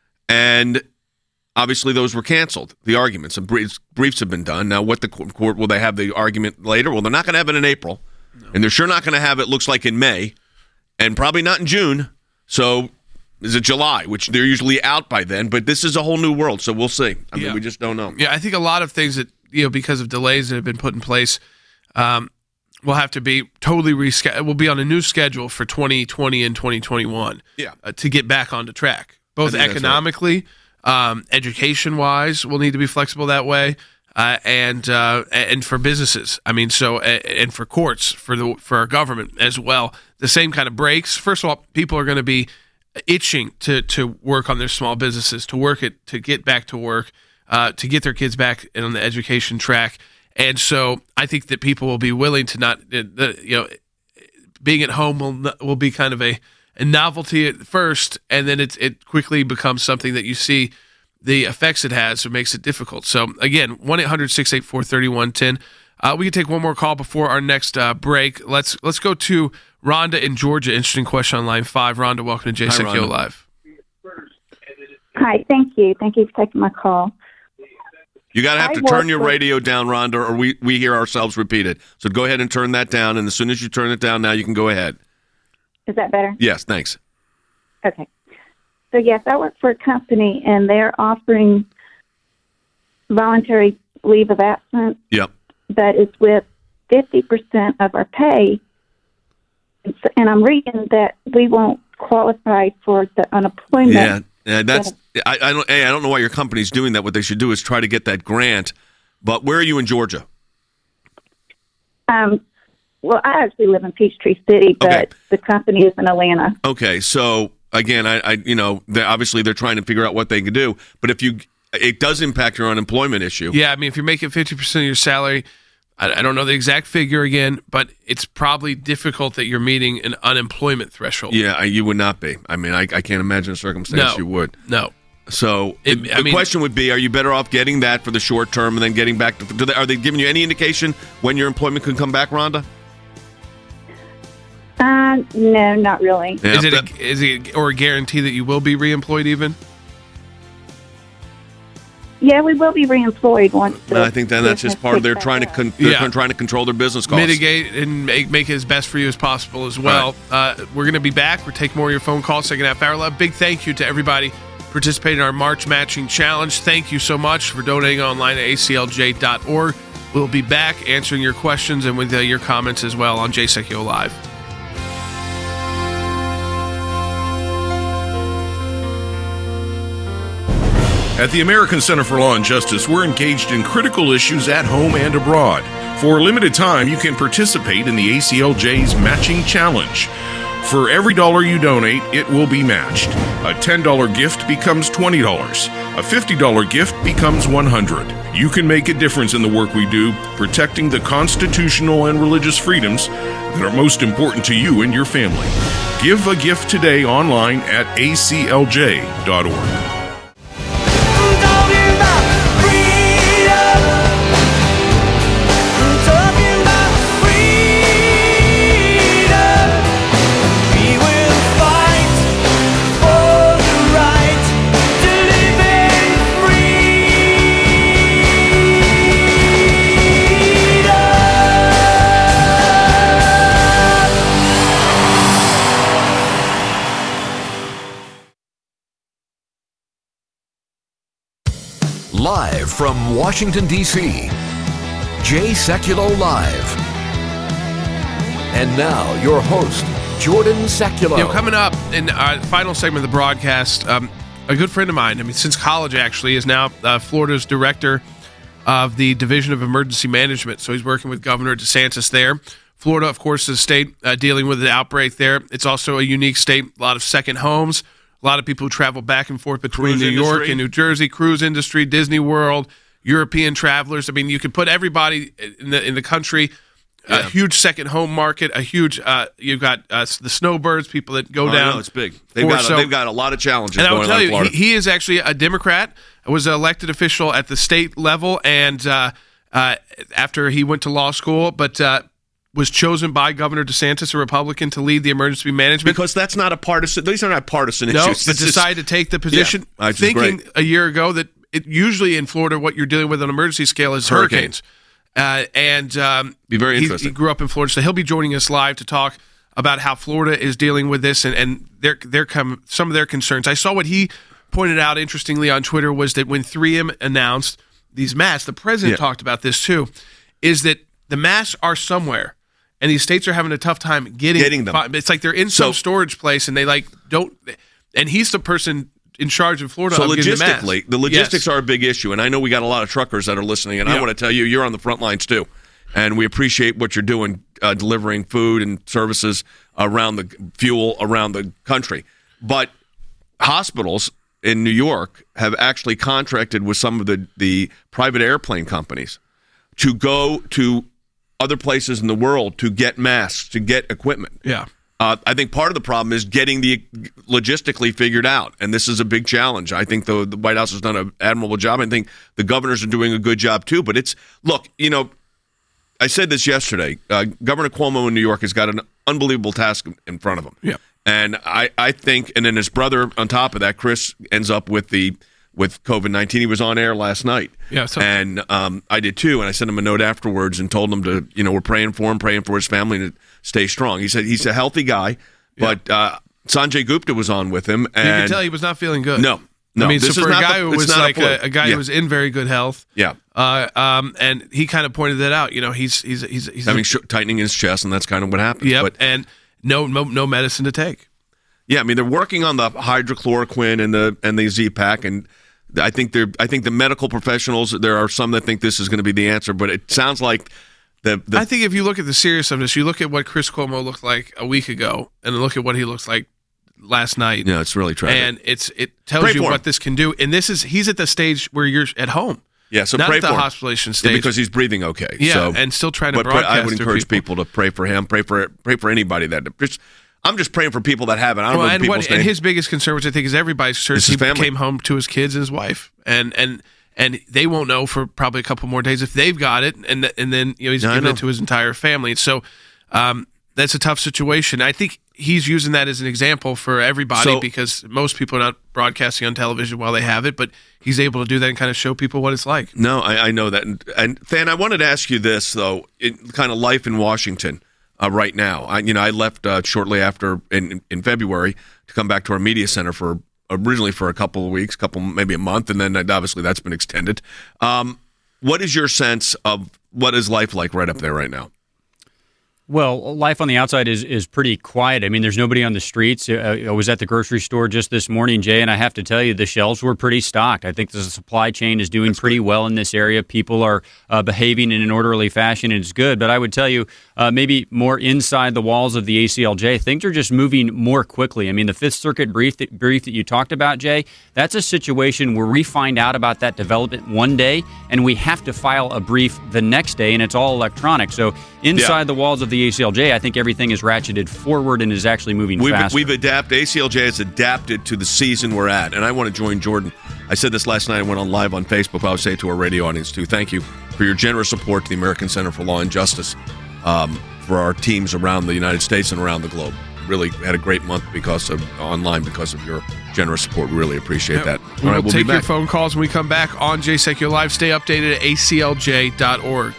Speaker 7: and obviously those were canceled. The arguments and briefs, briefs have been done. Now, what the court will they have the argument later? Well, they're not going to have it in April, no. And they're sure not going to have it. Looks like in May. And probably not in June. So is it July, which they're usually out by then. But this is a whole new world, so we'll see. I mean,
Speaker 1: yeah.
Speaker 7: we just don't know.
Speaker 1: Yeah, I think a lot of things that, you know, because of delays that have been put in place, um, will have to be totally rescheduled. We'll be on a new schedule for twenty twenty and twenty twenty-one
Speaker 7: yeah.
Speaker 1: uh, to get back onto track, both economically, right. um, education-wise, we'll need to be flexible that way. Uh, and uh, and for businesses, I mean, so and for courts, for the for our government as well, the same kind of breaks. First of all, people are going to be itching to to work on their small businesses, to work it, to get back to work, uh, to get their kids back on the education track, and so I think that people will be willing to not, uh, you know, being at home will will be kind of a, a novelty at first, and then it it quickly becomes something that you see the effects it has, it makes it difficult. So, again, one eight hundred six eight four three one one zero. Uh, we can take one more call before our next uh, break. Let's let's go to Rhonda in Georgia. Interesting question on line five. Rhonda, welcome to J S E C O Live.
Speaker 11: Hi, thank you. Thank you for taking my call.
Speaker 7: You got to have
Speaker 11: I
Speaker 7: to turn your
Speaker 11: with-
Speaker 7: radio down, Rhonda, or we, we hear ourselves repeat it. So go ahead and turn that down, and as soon as you turn it down now, you can go ahead.
Speaker 11: Is that better?
Speaker 7: Yes, thanks.
Speaker 11: Okay. So, yes, I work for a company, and they're offering voluntary leave of absence.
Speaker 7: Yep.
Speaker 11: That is with fifty percent of our pay. And I'm reading that we won't qualify for the unemployment.
Speaker 7: Yeah, yeah that's. I, I don't. Hey, I don't know why your company's doing that. What they should do is try to get that grant. But where are you in Georgia?
Speaker 11: Um. Well, I actually live in Peachtree City, but
Speaker 7: okay.
Speaker 11: The company is in Atlanta.
Speaker 7: Okay, so. Again, I, I, you know, they're, obviously they're trying to figure out what they can do, but if you, it does impact your unemployment issue.
Speaker 1: Yeah, I mean, if you're making fifty percent of your salary, I, I don't know the exact figure again, but it's probably difficult that you're meeting an unemployment threshold.
Speaker 7: Yeah, I, you would not be. I mean, I, I can't imagine a circumstance
Speaker 1: no,
Speaker 7: you would.
Speaker 1: No.
Speaker 7: So
Speaker 1: it,
Speaker 7: the
Speaker 1: I mean,
Speaker 7: question would be: are you better off getting that for the short term and then getting back to? Do they, are they giving you any indication when your employment can come back, Rhonda?
Speaker 11: Uh, no, not really.
Speaker 1: Yeah, is it a, is it or a guarantee that you will be reemployed even?
Speaker 11: Yeah, we will be reemployed once.
Speaker 7: I think then that's just part of their trying to con- they're
Speaker 1: yeah.
Speaker 7: trying to control their business costs,
Speaker 1: mitigate and make, make it as best for you as possible as well. Right. Uh, we're going to be back. We're taking more of your phone calls second half hour. A big thank you to everybody participating in our March Matching Challenge. Thank you so much for donating online at A C L J dot org. We'll be back answering your questions and with uh, your comments as well on J S E C O Live.
Speaker 6: At the American Center for Law and Justice, we're engaged in critical issues at home and abroad. For a limited time, you can participate in the A C L J's Matching Challenge. For every dollar you donate, it will be matched. A ten dollars gift becomes twenty dollars. A fifty dollars gift becomes one hundred dollars. You can make a difference in the work we do, protecting the constitutional and religious freedoms that are most important to you and your family. Give a gift today online at A C L J dot org.
Speaker 2: Live from Washington, D C, Jay Sekulow Live. And now, your host, Jordan Sekulow.
Speaker 1: You know, coming up in our final segment of the broadcast, um, a good friend of mine, I mean, since college actually, is now uh, Florida's director of the Division of Emergency Management. So he's working with Governor DeSantis there. Florida, of course, is a state uh, dealing with an outbreak there. It's also a unique state, a lot of second homes, a lot of people who travel back and forth between
Speaker 7: Cruise
Speaker 1: New
Speaker 7: industry.
Speaker 1: York and New Jersey, cruise industry, Disney World, European travelers. I mean, you could put everybody in the in the country. Yeah. A huge second home market, a huge, uh, you've got uh, the snowbirds, people that go
Speaker 7: oh,
Speaker 1: down.
Speaker 7: No, it's big. They've got,
Speaker 1: so,
Speaker 7: a, they've got a lot of challenges
Speaker 1: and
Speaker 7: going
Speaker 1: I will tell
Speaker 7: on in
Speaker 1: you,
Speaker 7: Florida.
Speaker 1: he, he is actually a Democrat, was an elected official at the state level, and uh, uh, after he went to law school, but uh, was chosen by Governor DeSantis, a Republican, to lead the emergency management.
Speaker 7: Because that's not a partisan, these are not partisan
Speaker 1: no,
Speaker 7: issues.
Speaker 1: but
Speaker 7: It's just-
Speaker 1: decided to take the position,
Speaker 7: Yeah, which is
Speaker 1: thinking
Speaker 7: great.
Speaker 1: a year ago that it, usually in Florida, what you're dealing with on an emergency scale is
Speaker 7: Hurricanes.
Speaker 1: hurricanes. Uh, and um,
Speaker 7: Be very
Speaker 1: he,
Speaker 7: interesting.
Speaker 1: he grew up in Florida, so he'll be joining us live to talk about how Florida is dealing with this and, and their their come some of their concerns. I saw what he pointed out interestingly on Twitter was that when three M announced these masks, the president
Speaker 7: Yeah.
Speaker 1: talked about this too, is that the masks are somewhere, and these states are having a tough time getting,
Speaker 7: Getting them.
Speaker 1: It's like they're in some
Speaker 7: So-
Speaker 1: storage place, and they like don't. And he's the person in charge in Florida.
Speaker 7: So
Speaker 1: of getting the masks.
Speaker 7: logistically, the logistics
Speaker 1: Yes.
Speaker 7: are a big issue, and I know we got a lot of truckers that are listening, and I
Speaker 1: Yeah.
Speaker 7: want to tell you, you're on the front lines too, and we appreciate what you're doing, uh, delivering food and services around the fuel around the country. But hospitals in New York have actually contracted with some of the the private airplane companies to go to other places in the world to get masks, to get equipment.
Speaker 1: Yeah.
Speaker 7: Uh, I think part of the problem is getting the logistically figured out, and this is a big challenge. I think the, the White House has done an admirable job. I think the governors are doing a good job too. But it's look, you know, I said this yesterday. Uh, Governor Cuomo in New York has got an unbelievable task in front of him.
Speaker 1: Yeah,
Speaker 7: and I, I think, and then his brother on top of that, Chris ends up with the with COVID nineteen. He was on air last night.
Speaker 1: Yeah, so-
Speaker 7: and um, I did too. And I sent him a note afterwards and told him to, you know, we're praying for him, praying for his family, and to stay strong. He said he's a healthy guy, but uh, Sanjay Gupta was on with him, and
Speaker 1: you can tell he was not feeling good.
Speaker 7: No, no.
Speaker 1: I mean,
Speaker 7: this
Speaker 1: so
Speaker 7: is
Speaker 1: for a
Speaker 7: not
Speaker 1: guy
Speaker 7: the-
Speaker 1: who
Speaker 7: it's
Speaker 1: was
Speaker 7: not
Speaker 1: like
Speaker 7: flu.
Speaker 1: a, a guy
Speaker 7: Yeah.
Speaker 1: who was in very good health,
Speaker 7: Yeah.
Speaker 1: uh, um, and he kind of pointed that out. You know, he's he's he's, he's
Speaker 7: having sh- tightening his chest, and that's kind of what happens.
Speaker 1: Yep,
Speaker 7: But
Speaker 1: and no, no no medicine to take.
Speaker 7: yeah, I mean, they're working on the hydrochloroquine and the and the Z-Pak, and I think they're. I think the medical professionals. There are some that think this is going to be the answer, but it sounds like the. the
Speaker 1: I think if you look at the seriousness of this, you look at what Chris Cuomo looked like a week ago, and look at what he looks like last night.
Speaker 7: Yeah, it's really tragic.
Speaker 1: And it's it tells
Speaker 7: Pray
Speaker 1: you
Speaker 7: for
Speaker 1: what
Speaker 7: him.
Speaker 1: this can do. And this is he's at the stage where you're at home.
Speaker 7: Yeah, so
Speaker 1: not
Speaker 7: pray
Speaker 1: at the
Speaker 7: for him.
Speaker 1: hospitalization
Speaker 7: Yeah,
Speaker 1: stage
Speaker 7: because he's breathing okay.
Speaker 1: Yeah,
Speaker 7: so,
Speaker 1: and still trying to
Speaker 7: but pray-
Speaker 1: broadcast
Speaker 7: I would
Speaker 1: to
Speaker 7: encourage
Speaker 1: people.
Speaker 7: people. to pray for him. Pray for pray for anybody that just. I'm just praying for people that haven't. I don't
Speaker 1: Well,
Speaker 7: know
Speaker 1: and,
Speaker 7: people's
Speaker 1: what, and
Speaker 7: names.
Speaker 1: his biggest concern, which I think is everybody's concern,
Speaker 7: It's
Speaker 1: he
Speaker 7: his family.
Speaker 1: came home to his kids and his wife, and and and they won't know for probably a couple more days if they've got it, and th- and then you know he's
Speaker 7: Yeah, I
Speaker 1: giving
Speaker 7: know.
Speaker 1: it to his entire family. So um, that's a tough situation. I think he's using that as an example for everybody
Speaker 7: So-
Speaker 1: because most people are not broadcasting on television while they have it, but he's able to do that and kind of show people what it's like.
Speaker 7: No, I, I know that. And, and Than, I wanted to ask you this though, in kind of life in Washington uh, right now. I, you know, I left uh, shortly after in in February to come back to our media center for originally for a couple of weeks, couple maybe a month, and then obviously that's been extended. Um, what is your sense of what is life like right up there right now?
Speaker 5: Well, life on the outside is, is pretty quiet. I mean, there's nobody on the streets. Uh, I was at the grocery store just this morning, Jay, and I have to tell you, the shelves were pretty stocked. I think the supply chain is doing pretty well in this area. People are uh, behaving in an orderly fashion, and it's good. But I would tell you, uh, maybe more inside the walls of the A C L J, things are just moving more quickly. I mean, the Fifth Circuit brief that, brief that you talked about, Jay, that's a situation where we find out about that development one day, and we have to file a brief the next day, and it's all electronic. So inside
Speaker 7: Yeah.
Speaker 5: the walls of the A C L J, I think everything is ratcheted forward and is actually moving
Speaker 7: We've,
Speaker 5: faster.
Speaker 7: we've adapted. A C L J has adapted to the season we're at, and I want to join Jordan. I said this last night. I went on live on Facebook. I'll say it to our radio audience too. Thank you for your generous support to the American Center for Law and Justice, um, for our teams around the United States and around the globe. Really had a great month because of online because of your generous support. We really appreciate
Speaker 1: Yeah.
Speaker 7: that.
Speaker 1: We
Speaker 7: All
Speaker 1: will
Speaker 7: right, we'll
Speaker 1: take
Speaker 7: be
Speaker 1: your
Speaker 7: back.
Speaker 1: phone calls when we come back on Jay Sekulow Live. Stay updated at A C L J dot org.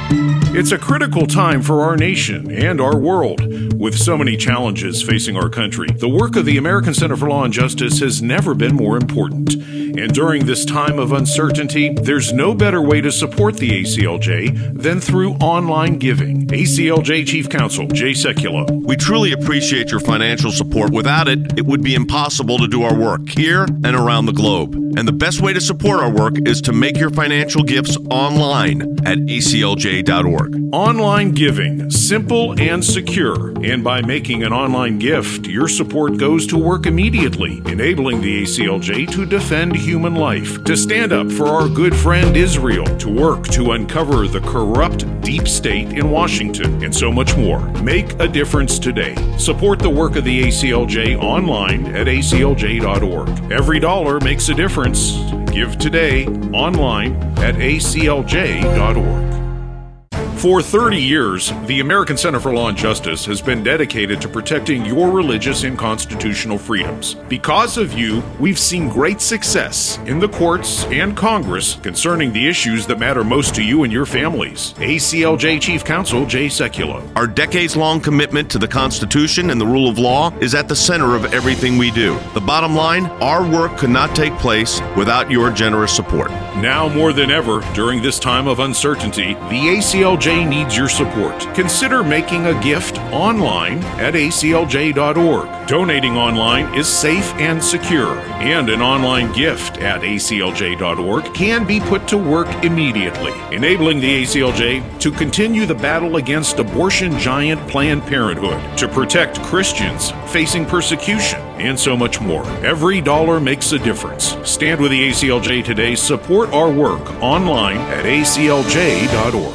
Speaker 6: It's a critical time for our nation and our world. With so many challenges facing our country, the work of the American Center for Law and Justice has never been more important. And during this time of uncertainty, there's no better way to support the A C L J than through online giving. A C L J Chief Counsel Jay Sekulow.
Speaker 7: We truly appreciate your financial support. Without it, it would be impossible to do our work here and around the globe. And the best way to support our work is to make your financial gifts online at A C L J dot org.
Speaker 6: Online giving, simple and secure. And by making an online gift, your support goes to work immediately, enabling the A C L J to defend human life, to stand up for our good friend Israel, to work to uncover the corrupt deep state in Washington, and so much more. Make a difference today. Support the work of the A C L J online at A C L J dot org. Every dollar makes a difference. Give today online at A C L J dot org. For thirty years, the American Center for Law and Justice has been dedicated to protecting your religious and constitutional freedoms. Because of you, we've seen great success in the courts and Congress concerning the issues that matter most to you and your families. A C L J Chief Counsel Jay Sekulow.
Speaker 7: Our decades-long commitment to the Constitution and the rule of law is at the center of everything we do. The bottom line, our work could not take place without your generous support.
Speaker 6: Now more than ever, during this time of uncertainty, the A C L J needs your support. Consider making a gift online at A C L J dot org. Donating online is safe and secure, and an online gift at A C L J dot org can be put to work immediately, enabling the A C L J to continue the battle against abortion giant Planned Parenthood, to protect Christians facing persecution, and so much more. Every dollar makes a difference. Stand with the A C L J today. Support our work online at A C L J dot org.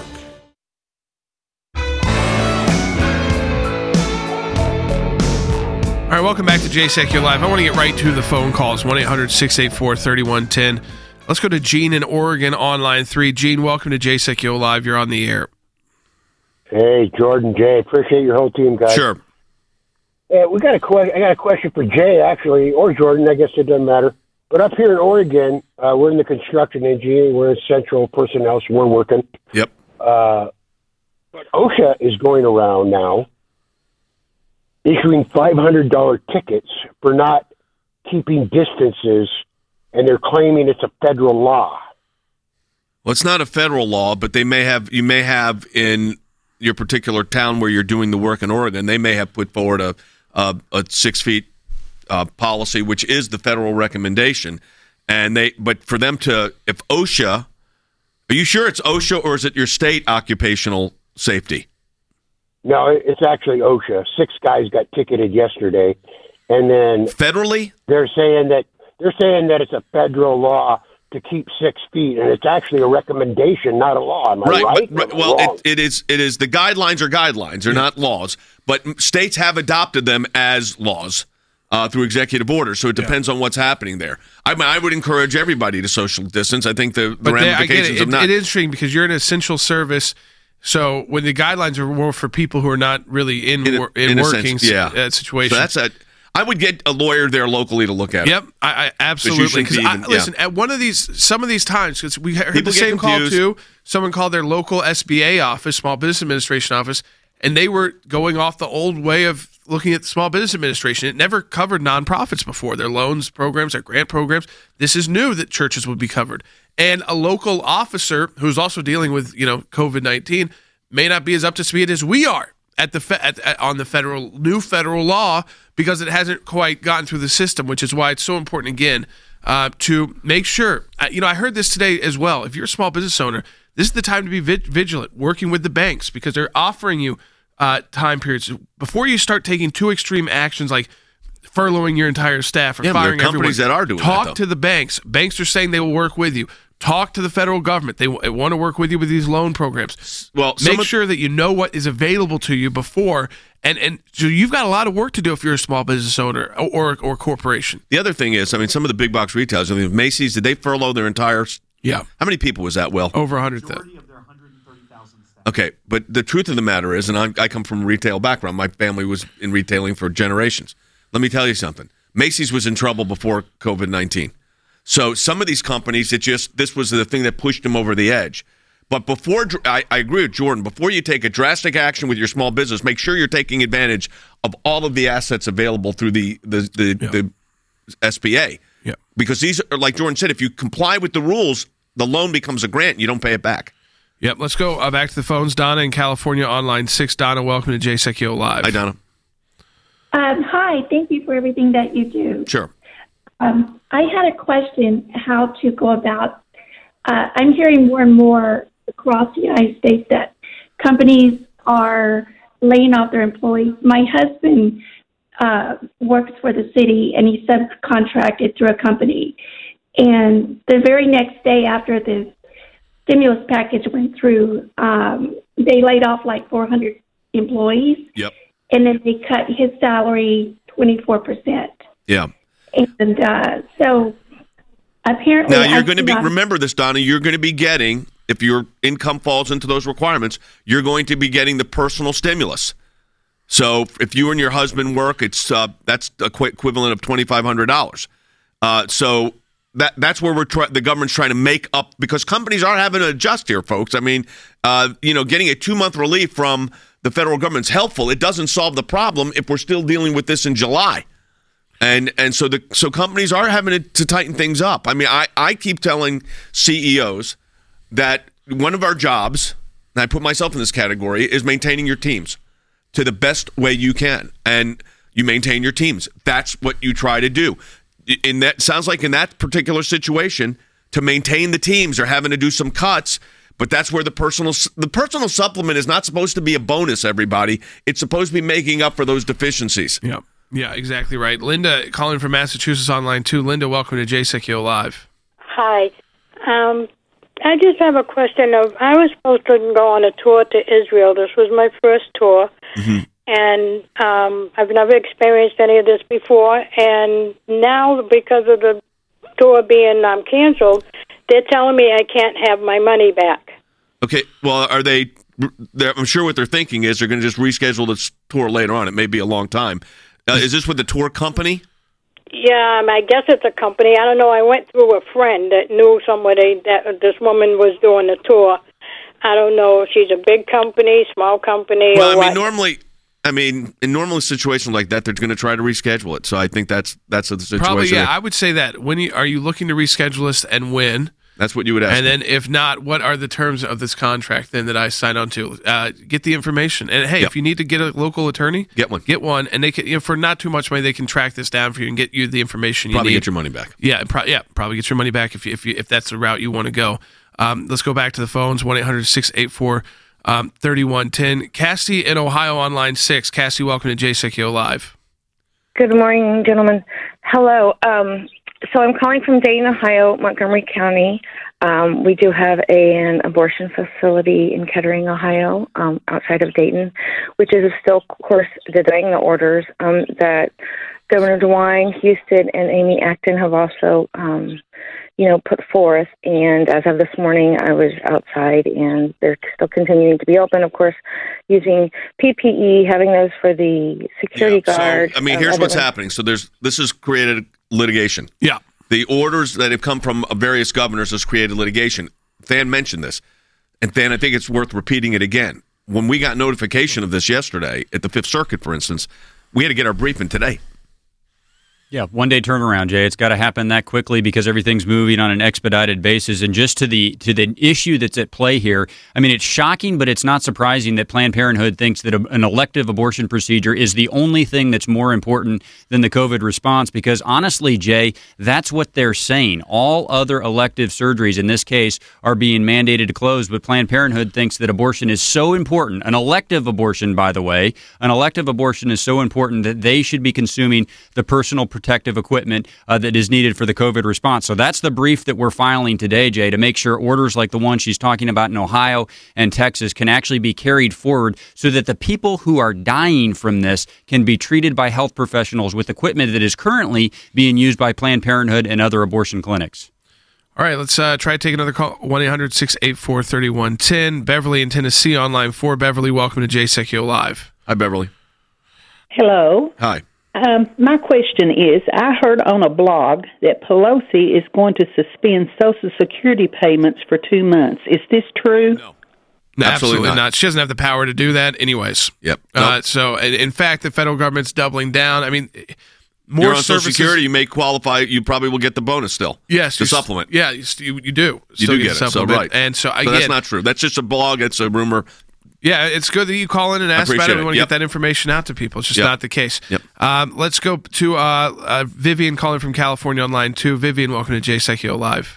Speaker 1: All right, welcome back to Jay Sekulow Live. I want to get right to the phone calls, one eight hundred six eight four three one one zero. Let's go to Gene in Oregon on line three. Gene, welcome to Jay Sekulow Live. You're on the air.
Speaker 12: Hey, Jordan, Jay. Appreciate your whole team, guys.
Speaker 7: Sure.
Speaker 12: Yeah, we got a que- I got a question for Jay, actually, or Jordan. I guess it doesn't matter. But up here in Oregon, uh, we're in the construction engineering. We're in central personnel, so we're working.
Speaker 7: Yep.
Speaker 12: Uh, but OSHA is going around now issuing five hundred dollars tickets for not keeping distances, and they're claiming it's a federal law.
Speaker 7: Well, it's not a federal law, but they may have. You may have in your particular town where you're doing the work in Oregon. They may have put forward a a, a six feet uh, policy, which is the federal recommendation. And they, but for them to, if OSHA, are you sure it's OSHA or is it your state occupational safety?
Speaker 12: No, it's actually OSHA. Six guys got ticketed yesterday, and then
Speaker 7: federally
Speaker 12: they're saying that they're saying that it's a federal law to keep six feet, and it's actually a recommendation, not a law. Am I
Speaker 7: right?
Speaker 12: right?
Speaker 7: But, right. Well, it, it is. It is. The guidelines are guidelines; they're yeah. not laws. But states have adopted them as laws uh, through executive order. So it depends yeah. on what's happening there. I mean, I would encourage everybody to social distance. I think the, the ramifications
Speaker 1: they, it.
Speaker 7: of not.
Speaker 1: It is interesting because you're an essential service. So when the guidelines are more for people who are not really in in, in, in working sense, yeah. uh, situations,
Speaker 7: so that's a. I would get a lawyer there locally to look at
Speaker 1: yep,
Speaker 7: it.
Speaker 1: Yep, I, I absolutely. Because yeah. listen, at one of these, some of these times, because we heard people the same call too. Someone called their local S B A office, Small Business Administration office, and they were going off the old way of looking at the Small Business Administration. It never covered nonprofits before. Their loans programs, their grant programs. This is new that churches would be covered. And a local officer who's also dealing with, you know, COVID nineteen may not be as up to speed as we are at the fe- at, at, on the federal new federal law, because it hasn't quite gotten through the system, which is why it's so important, again, uh, to make sure. Uh, you know, I heard this today as well. If you're a small business owner, this is the time to be vi- vigilant, working with the banks, because they're offering you uh, time periods. Before you start taking two extreme actions like furloughing your entire staff or
Speaker 7: yeah,
Speaker 1: firing
Speaker 7: there are companies
Speaker 1: everyone,
Speaker 7: that are doing
Speaker 1: talk
Speaker 7: that,
Speaker 1: to the banks. Banks are saying they will work with you. Talk to the federal government. They, they want to work with you with these loan programs.
Speaker 7: Well,
Speaker 1: make
Speaker 7: of,
Speaker 1: sure that you know what is available to you before. And and so you've got a lot of work to do if you're a small business owner or or corporation.
Speaker 7: The other thing is, I mean, some of the big box retailers, I mean, Macy's, did they furlough their entire?
Speaker 1: Yeah.
Speaker 7: How many people was that, Will?
Speaker 1: Over one hundred thousand.
Speaker 7: Okay, but the truth of the matter is, and I, I come from a retail background. My family was in retailing for generations. Let me tell you something. Macy's was in trouble before COVID nineteen. So some of these companies, it just this was the thing that pushed them over the edge, But before, I, I agree with Jordan, before you take a drastic action with your small business, make sure you're taking advantage of all of the assets available through the, the, the,
Speaker 1: yeah.
Speaker 7: the S B A.
Speaker 1: Yeah.
Speaker 7: Because these are, like Jordan said, if you comply with the rules, the loan becomes a grant and you don't pay it back.
Speaker 1: Yep, let's go uh, back to the phones. Donna in California, on line six. Donna, welcome to Jay Secchio Live.
Speaker 7: Hi, Donna.
Speaker 11: Um, hi, thank you for everything that you do.
Speaker 7: Sure.
Speaker 11: Um, I had a question how to go about, uh, I'm hearing more and more across the United States that companies are laying off their employees. My husband uh, works for the city, and he's subcontracted through a company. And the very next day after the stimulus package went through, um, they laid off like four hundred employees.
Speaker 7: Yep.
Speaker 11: And then they cut his salary twenty-four percent.
Speaker 7: Yeah.
Speaker 11: And uh, so apparently...
Speaker 7: Now, you're
Speaker 11: I
Speaker 7: going to be,
Speaker 11: not-
Speaker 7: remember this, Donna, you're going to be getting, if your income falls into those requirements, you're going to be getting the personal stimulus. So if you and your husband work, it's uh, that's equ- equivalent of twenty-five hundred dollars. Uh, so that that's where we're try- the government's trying to make up, because companies are having to adjust here, folks. I mean, uh, you know, getting a two-month relief from the federal government's helpful. It doesn't solve the problem if we're still dealing with this in July. And and so the so companies are having to, to tighten things up. I mean, I, I keep telling C E Os that one of our jobs, and I put myself in this category, is maintaining your teams to the best way you can. And you maintain your teams. That's what you try to do. In that sounds like in that particular situation, to maintain the teams, they're having to do some cuts. But that's where the personal the personal supplement is not supposed to be a bonus, everybody. It's supposed to be making up for those deficiencies.
Speaker 1: Yeah, yeah, exactly right. Linda calling from Massachusetts on line two. Linda, welcome to Jay Secchio Live.
Speaker 13: Hi. Um, I just have a question. Of I was supposed to go on a tour to Israel. This was my first tour. Mm-hmm. And um, I've never experienced any of this before. And now, because of the tour being um, canceled, they're telling me I can't have my money back.
Speaker 7: Okay, well, are they, I'm sure what they're thinking is they're going to just reschedule this tour later on. It may be a long time. Uh, is this with the tour company?
Speaker 13: Yeah, um, I guess it's a company. I don't know. I went through a friend that knew somebody that this woman was doing the tour. I don't know if she's a big company, small company,
Speaker 7: well,
Speaker 13: or
Speaker 7: I
Speaker 13: what.
Speaker 7: mean, normally... I mean, in normal situations like that, they're going to try to reschedule it. So I think that's that's the situation.
Speaker 1: Probably, yeah. I would say that. When you, are you looking to reschedule this, and when?
Speaker 7: That's what you would ask.
Speaker 1: And
Speaker 7: me.
Speaker 1: then, if not, what are the terms of this contract then that I signed on to? Uh, get the information. And hey,
Speaker 7: yep.
Speaker 1: if you need to get a local attorney,
Speaker 7: get one.
Speaker 1: Get one, and they can, you know, for not too much money, they can track this down for you and get you the information you
Speaker 7: probably
Speaker 1: need.
Speaker 7: Probably get your money back.
Speaker 1: Yeah, pro- yeah, probably get your money back if you, if you, if that's the route you want to go. Um, let's go back to the phones. one eight hundred six eight four Um, thirty-one ten. Cassie in Ohio on line six. Cassie, welcome to Jay Secchio Live.
Speaker 14: Good morning, gentlemen. Hello. Um, so I'm calling from Dayton, Ohio, Montgomery County. Um, we do have a, an abortion facility in Kettering, Ohio, um, outside of Dayton, which is still, of course, denying the orders um, that Governor DeWine, Houston, and Amy Acton have also um, you know, put forth. And as of this morning, I was outside, and they're still continuing to be open, of course, using P P E, having those for the security
Speaker 7: yeah,
Speaker 14: guards.
Speaker 7: So, I mean, here's um, what's happening. So there's this has created litigation.
Speaker 1: Yeah.
Speaker 7: The orders that have come from various governors has created litigation. Than mentioned this. And Than, I think it's worth repeating it again. When we got notification of this yesterday at the Fifth Circuit, for instance, we had to get our briefing today.
Speaker 5: Yeah, one-day turnaround, Jay. It's got to happen that quickly because everything's moving on an expedited basis. And just to the to the issue that's at play here, I mean, it's shocking, but it's not surprising that Planned Parenthood thinks that a, an elective abortion procedure is the only thing that's more important than the COVID response because, honestly, Jay, that's what they're saying. All other elective surgeries, in this case, are being mandated to close, but Planned Parenthood thinks that abortion is so important. An elective abortion, by the way, an elective abortion is so important that they should be consuming the personal protection protective equipment uh, that is needed for the COVID response. So that's the brief that we're filing today, Jay, to make sure orders like the one she's talking about in Ohio and Texas can actually be carried forward so that the people who are dying from this can be treated by health professionals with equipment that is currently being used by Planned Parenthood and other abortion clinics.
Speaker 1: All right, let's uh, try to take another call. one eight hundred six eight four three one one zero. Beverly in Tennessee on line four. Beverly, welcome to Jay Secchio Live.
Speaker 7: Hi, Beverly.
Speaker 15: Hello.
Speaker 7: Hi.
Speaker 15: Um, my question is, I heard on a blog that Pelosi is going to suspend Social Security payments for two months. Is this true?
Speaker 7: No.
Speaker 1: No,
Speaker 7: Absolutely
Speaker 1: absolutely
Speaker 7: not.
Speaker 1: not. She doesn't have the power to do that anyways.
Speaker 7: Yep.
Speaker 1: Uh,
Speaker 7: Nope.
Speaker 1: so, in in fact, the federal government's doubling down. I mean, more
Speaker 7: You're on Social
Speaker 1: services.
Speaker 7: Security, you may qualify. You probably will get the bonus still.
Speaker 1: Yes,
Speaker 7: the
Speaker 1: you s-
Speaker 7: supplement.
Speaker 1: Yeah, you, s- you, you do.
Speaker 7: You
Speaker 1: Still
Speaker 7: do get it. So
Speaker 1: supplement.
Speaker 7: right.
Speaker 1: And so,
Speaker 7: So
Speaker 1: again,
Speaker 7: that's not true. That's just a blog. It's a rumor.
Speaker 1: yeah, it's good that you call in and
Speaker 7: I
Speaker 1: ask about
Speaker 7: appreciate
Speaker 1: it. We
Speaker 7: it.
Speaker 1: want to
Speaker 7: Yep.
Speaker 1: get that information out to people. It's just
Speaker 7: Yep.
Speaker 1: not the case.
Speaker 7: Yep.
Speaker 1: Um, let's go to uh, uh, Vivian calling from California on line two. Vivian, welcome to Jay Secchio Live.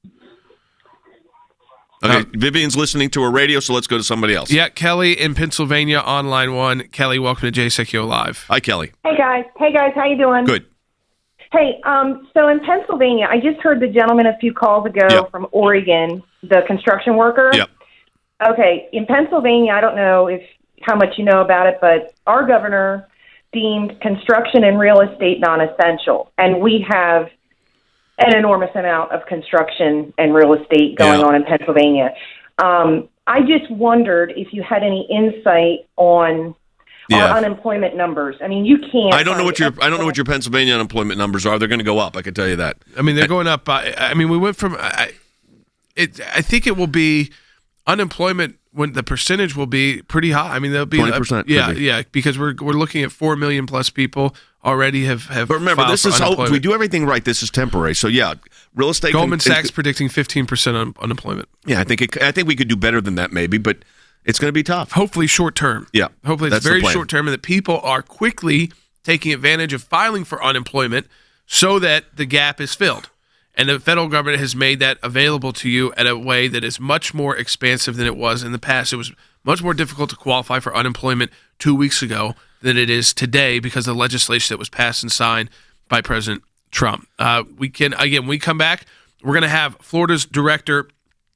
Speaker 7: Okay,
Speaker 1: Uh,
Speaker 7: Vivian's listening to her radio, so let's go to somebody else.
Speaker 1: Yeah, Kelly in Pennsylvania on line one. Kelly, welcome to Jay Secchio Live.
Speaker 7: Hi, Kelly.
Speaker 16: Hey guys, hey guys, how you doing?
Speaker 7: Good.
Speaker 16: Hey, um, so in Pennsylvania, I just heard the gentleman a few calls ago
Speaker 7: Yep.
Speaker 16: from Oregon, the construction worker.
Speaker 7: Yep.
Speaker 16: Okay, in Pennsylvania, I don't know if how much you know about it, but our governor deemed construction and real estate non-essential, and we have an enormous amount of construction and real estate going
Speaker 7: Yeah.
Speaker 16: on in Pennsylvania. Um, I just wondered if you had any insight on
Speaker 7: Yeah.
Speaker 16: our unemployment numbers. I mean, you can't.
Speaker 7: I don't know what your
Speaker 16: find-
Speaker 7: I don't know what your Pennsylvania unemployment numbers are. They're going to go up. I can tell you that.
Speaker 1: I mean, they're going up. By, I mean, we went from. I, it. I think it will be unemployment when the percentage will be pretty high. I mean, there'll be
Speaker 7: twenty percent.
Speaker 1: Yeah,
Speaker 7: be.
Speaker 1: yeah, because we're we're looking at four million plus people already have have.
Speaker 7: But remember,
Speaker 1: filed
Speaker 7: this
Speaker 1: for
Speaker 7: is how
Speaker 1: unemployment.
Speaker 7: we do everything right. This is temporary. So yeah, real estate.
Speaker 1: Goldman
Speaker 7: can-
Speaker 1: Sachs predicting fifteen percent un- unemployment.
Speaker 7: Yeah, I think it, I think we could do better than that, maybe, but it's going to be tough.
Speaker 1: Hopefully, short term.
Speaker 7: Yeah,
Speaker 1: Hopefully, it's
Speaker 7: that's the
Speaker 1: very
Speaker 7: plan.
Speaker 1: short term, and that people are quickly taking advantage of filing for unemployment so that the gap is filled. And the federal government has made that available to you at a way that is much more expansive than it was in the past. It was much more difficult to qualify for unemployment two weeks ago than it is today because of the legislation that was passed and signed by President Trump. Uh, we can, again, when we come back, we're going to have Florida's director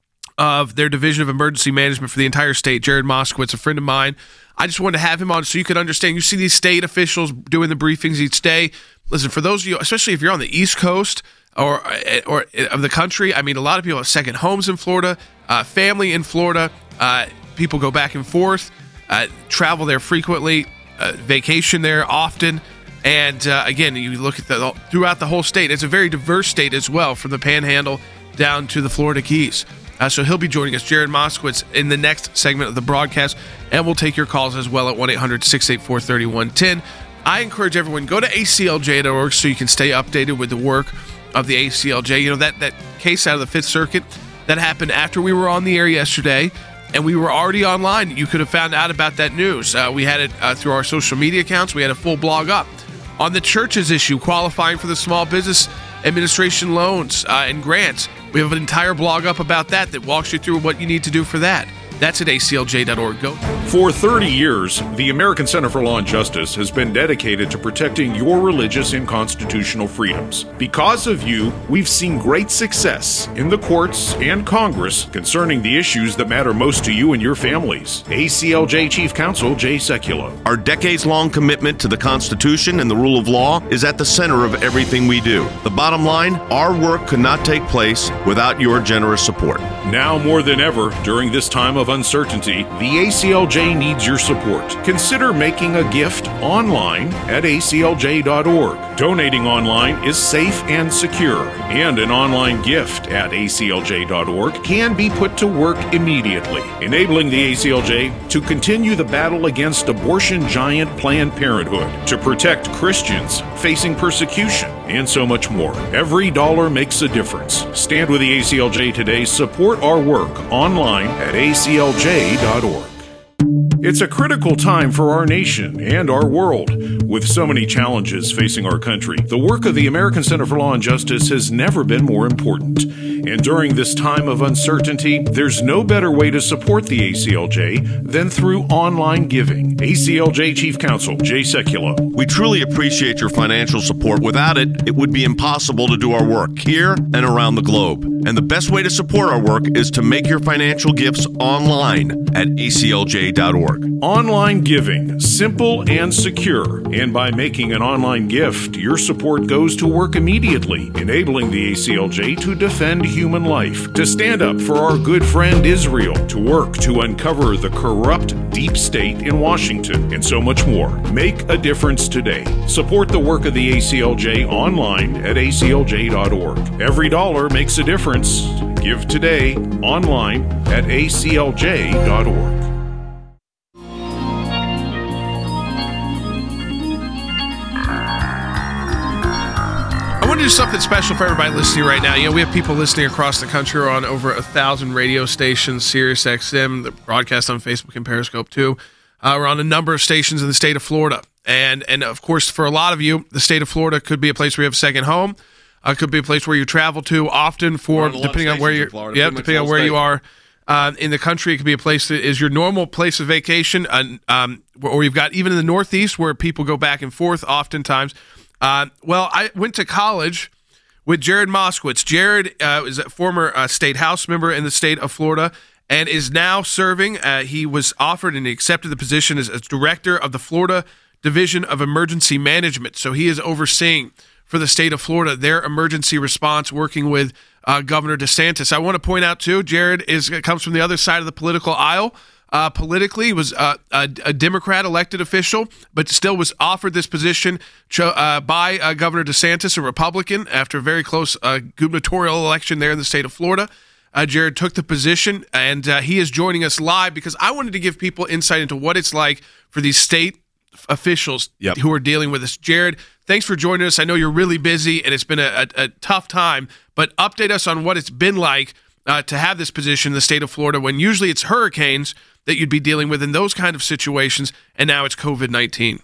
Speaker 1: of their Division of Emergency Management for the entire state, Jared Moskowitz, a friend of mine. I just wanted to have him on so you could understand. You see these state officials doing the briefings each day. Listen, for those of you, especially if you're on the East Coast or or of the country, I mean, a lot of people have second homes in Florida, uh, family in Florida. Uh, people go back and forth, uh, travel there frequently, uh, vacation there often. And uh, again, you look at the throughout the whole state. It's a very diverse state as well, from the Panhandle down to the Florida Keys. Uh, so he'll be joining us, Jared Moskowitz, in the next segment of the broadcast, and we'll take your calls as well at one eight hundred six eight four three one one zero. I encourage everyone, go to A C L J dot org so you can stay updated with the work of the A C L J. You know, that, that case out of the Fifth Circuit, that happened after we were on the air yesterday, and we were already online. You could have found out about that news. Uh, we had it uh, through our social media accounts. We had a full blog up. On the churches issue, qualifying for the Small Business Administration loans uh, and grants, we have an entire blog up about that that walks you through what you need to do for that. That's at A C L J dot org. Go.
Speaker 6: For thirty years, the American Center for Law and Justice has been dedicated to protecting your religious and constitutional freedoms. Because of you, we've seen great success in the courts and Congress concerning the issues that matter most to you and your families. A C L J Chief Counsel Jay Secchio.
Speaker 7: Our decades-long commitment to the Constitution and the rule of law is at the center of everything we do. The bottom line, our work could not take place without your generous support.
Speaker 6: Now more than ever, during this time of uncertainty, the A C L J needs your support. Consider making a gift online at A C L J dot org. Donating online is safe and secure, and an online gift at A C L J dot org can be put to work immediately, enabling the A C L J to continue the battle against abortion giant Planned Parenthood, to protect Christians facing persecution, and so much more. Every dollar makes a difference. Stand with the A C L J today. Support our work online at A C L J dot org. It's a critical time for our nation and our world. With so many challenges facing our country, the work of the American Center for Law and Justice has never been more important. And during this time of uncertainty, there's no better way to support the A C L J than through online giving. A C L J Chief Counsel Jay Secchio.
Speaker 7: We truly appreciate your financial support. Without it, it would be impossible to do our work here and around the globe. And the best way to support our work is to make your financial gifts online at A C L J dot org.
Speaker 6: Online giving, simple and secure, And by making an online gift, your support goes to work immediately, enabling the A C L J to defend human life, to stand up for our good friend Israel, to work to uncover the corrupt deep state in Washington, and so much more. Make a difference today. Support the work of the A C L J online at A C L J dot org. Every dollar makes a difference. Give today online at A C L J dot org.
Speaker 1: I want to do something special for everybody listening right now. You know, we have people listening across the country. We're on over a thousand radio stations, Sirius X M, the broadcast on Facebook and Periscope too. Uh, we're on a number of stations in the state of Florida. And, and of course, for a lot of you, the state of Florida could be a place where you have a second home. Uh, could be a place where you travel to often for, depending on where you're, yeah, depending on where you are uh, in the country. It could be a place that is your normal place of vacation, uh, um, or you've got even in the Northeast where people go back and forth oftentimes. Uh, well, I went to college with Jared Moskowitz. Jared uh, is a former uh, state house member in the state of Florida and is now serving. Uh, he was offered and he accepted the position as, as director of the Florida Division of Emergency Management. So he is overseeing for the state of Florida their emergency response, working with uh, Governor DeSantis. I want to point out, too, Jared is comes from the other side of the political aisle. Uh, politically, he was uh, a, a Democrat elected official, but still was offered this position cho- uh, by uh, Governor DeSantis, a Republican, after a very close uh, gubernatorial election there in the state of Florida. Uh, Jared took the position, and uh, he is joining us live because I wanted to give people insight into what it's like for these state officials yep. who are dealing with this. Jared, thanks for joining us. I know you're really busy, and it's been a, a, a tough time, but update us on what it's been like uh, to have this position in the state of Florida when usually it's hurricanes that you'd be dealing with in those kind of situations, and now it's covid nineteen.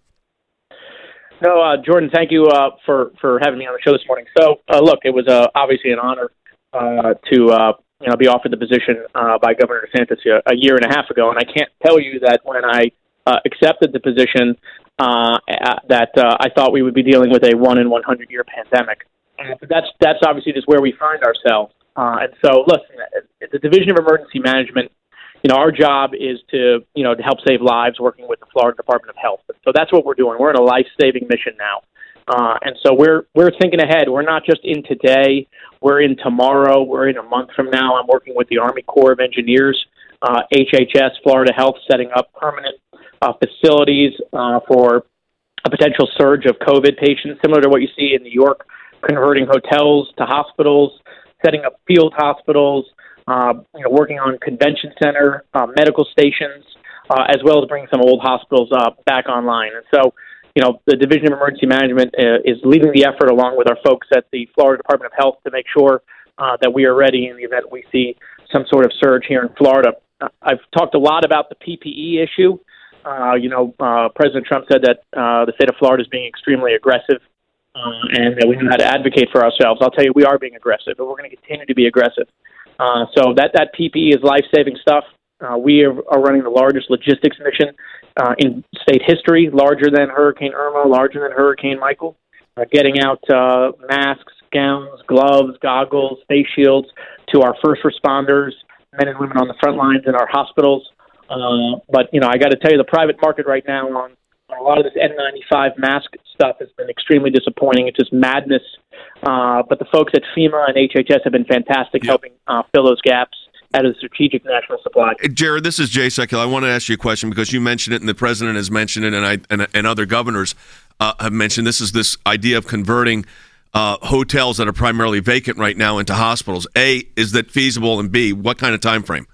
Speaker 17: No, uh, Jordan, thank you uh, for, for having me on the show this morning. So, uh, look, it was uh, obviously an honor uh, to uh, you know be offered the position uh, by Governor DeSantis a, a year and a half ago, and I can't tell you that when I uh, accepted the position uh, that uh, I thought we would be dealing with a one in one hundred year pandemic. Uh, but that's that's obviously just where we find ourselves. Uh, and so, listen, the Division of Emergency Management, you know, our job is to, you know, to help save lives working with the Florida Department of Health. So that's what we're doing. We're in a life-saving mission now. Uh, and so we're we're thinking ahead. We're not just in today. We're in tomorrow. We're in a month from now. I'm working with the Army Corps of Engineers, uh, H H S, Florida Health, setting up permanent uh, facilities uh, for a potential surge of COVID patients, similar to what you see in New York, converting hotels to hospitals, setting up field hospitals, Uh, you know, working on convention center, uh, medical stations, uh, as well as bringing some old hospitals uh, back online. And so, you know, the Division of Emergency Management uh, is leading the effort along with our folks at the Florida Department of Health to make sure uh, that we are ready in the event we see some sort of surge here in Florida. Uh, I've talked a lot about the P P E issue. Uh, you know, uh, President Trump said that uh, the state of Florida is being extremely aggressive uh, and that we know how to advocate for ourselves. I'll tell you, we are being aggressive, but we're going to continue to be aggressive. Uh, so that, that P P E is life-saving stuff. Uh, we are, are running the largest logistics mission uh, in state history, larger than Hurricane Irma, larger than Hurricane Michael, uh, getting out uh, masks, gowns, gloves, goggles, face shields to our first responders, men and women on the front lines in our hospitals. Uh, but, you know, I got to tell you, the private market right now on, on a lot of this N ninety-five mask stuff has been extremely disappointing. It's just madness. Uh, but the folks at FEMA and H H S have been fantastic, yep. helping uh, fill those gaps out of the strategic national supply.
Speaker 7: Jared, this is Jay Sekulow. I want to ask you a question because you mentioned it, and the president has mentioned it, and I and, and other governors uh, have mentioned this is this idea of converting uh, hotels that are primarily vacant right now into hospitals. A, is that feasible? And B, what kind of time frame?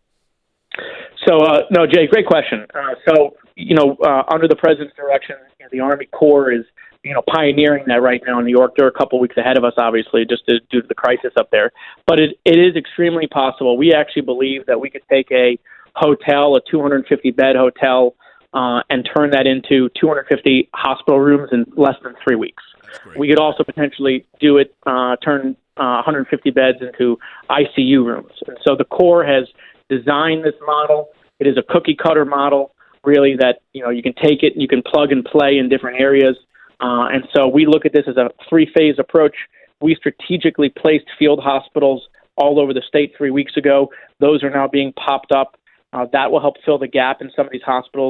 Speaker 17: So, uh, no, Jay, great question. Uh, so, you know, uh, under the president's direction, you know, the Army Corps is, you know, pioneering that right now in New York. They're a couple weeks ahead of us, obviously, just to, due to the crisis up there. But it, it is extremely possible. We actually believe that we could take a hotel, a two hundred fifty bed hotel, uh, and turn that into two hundred fifty hospital rooms in less than three weeks. We could also potentially do it, uh, turn uh, one hundred fifty beds into I C U rooms. And so the Corps has designed this model. It is a cookie cutter model, really, that, you know, you can take it and you can plug and play in different areas. Uh, and so we look at this as a three-phase approach. We strategically placed field hospitals all over the state three weeks ago. Those are now being popped up. Uh, that will help fill the gap in some of these hospitals.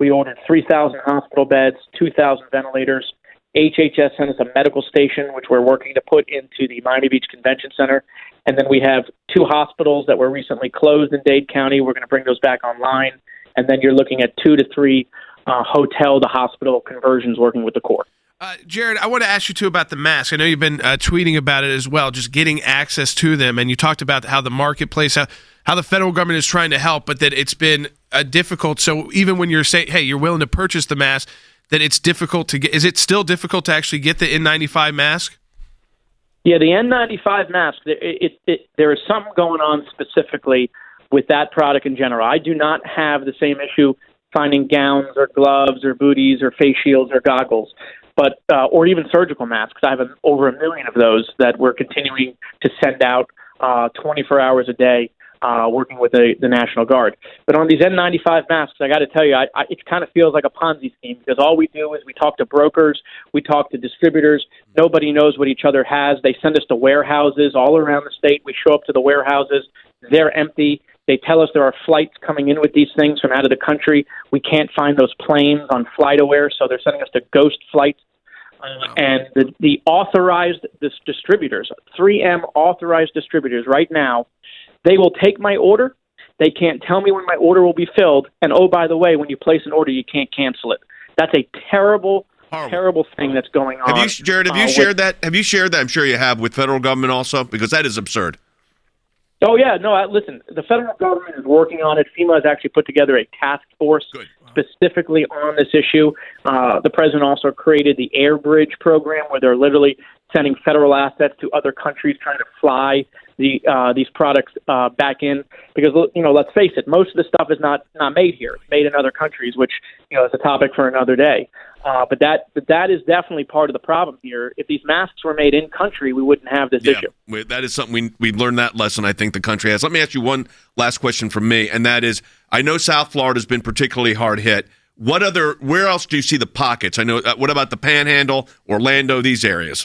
Speaker 17: We ordered three thousand hospital beds, two thousand ventilators. H H S sent us a medical station, which we're working to put into the Miami Beach Convention Center. And then we have two hospitals that were recently closed in Dade County. We're going to bring those back online. And then you're looking at two to three uh, hotel to hospital conversions working with the Corps.
Speaker 1: Uh, Jared, I want to ask you, too, about the mask. I know you've been uh, tweeting about it as well, just getting access to them. And you talked about how the marketplace, how, how the federal government is trying to help, but that it's been uh, difficult. So even when you're saying, hey, you're willing to purchase the mask, that it's difficult to get. Is it still difficult to actually get the N ninety-five mask?
Speaker 17: Yeah, the N ninety-five mask, it, it, it, there is something going on specifically with that product in general. I do not have the same issue finding gowns or gloves or booties or face shields or goggles, but uh, or even surgical masks. I have a, over a million of those that we're continuing to send out uh, twenty-four hours a day. Uh, working with the, the National Guard. But on these N ninety-five masks, I got to tell you, I, I, it kind of feels like a Ponzi scheme because all we do is we talk to brokers, we talk to distributors. Nobody knows what each other has. They send us to warehouses all around the state. We show up to the warehouses. They're empty. They tell us there are flights coming in with these things from out of the country. We can't find those planes on FlightAware, so they're sending us to ghost flights. Uh, and the, the authorized dis- distributors, three M authorized distributors right now, they will take my order. They can't tell me when my order will be filled. And, oh, by the way, when you place an order, you can't cancel it. That's a terrible, Horrible. terrible thing that's going on.
Speaker 7: Have you, Jared, have you uh, shared with, that? Have you shared that? I'm sure you have with federal government also, because that is absurd.
Speaker 17: Oh, yeah. No, I, listen, the federal government is working on it. FEMA has actually put together a task force Good. specifically on this issue. Uh, the president also created the Air Bridge program where they're literally sending federal assets to other countries trying to fly the uh, these products uh, back in. Because, you know, let's face it, most of the stuff is not, not made here. It's made in other countries, which, you know, is a topic for another day. Uh, but that but that is definitely part of the problem here. If these masks were made in country, we wouldn't have this
Speaker 7: yeah,
Speaker 17: issue.
Speaker 7: That is something we we learned that lesson. I think the country has. Let me ask you one last question from me, and that is: I know South Florida has been particularly hard hit. What other? Where else do you see the pockets? I know. Uh, what about the Panhandle, Orlando, these areas?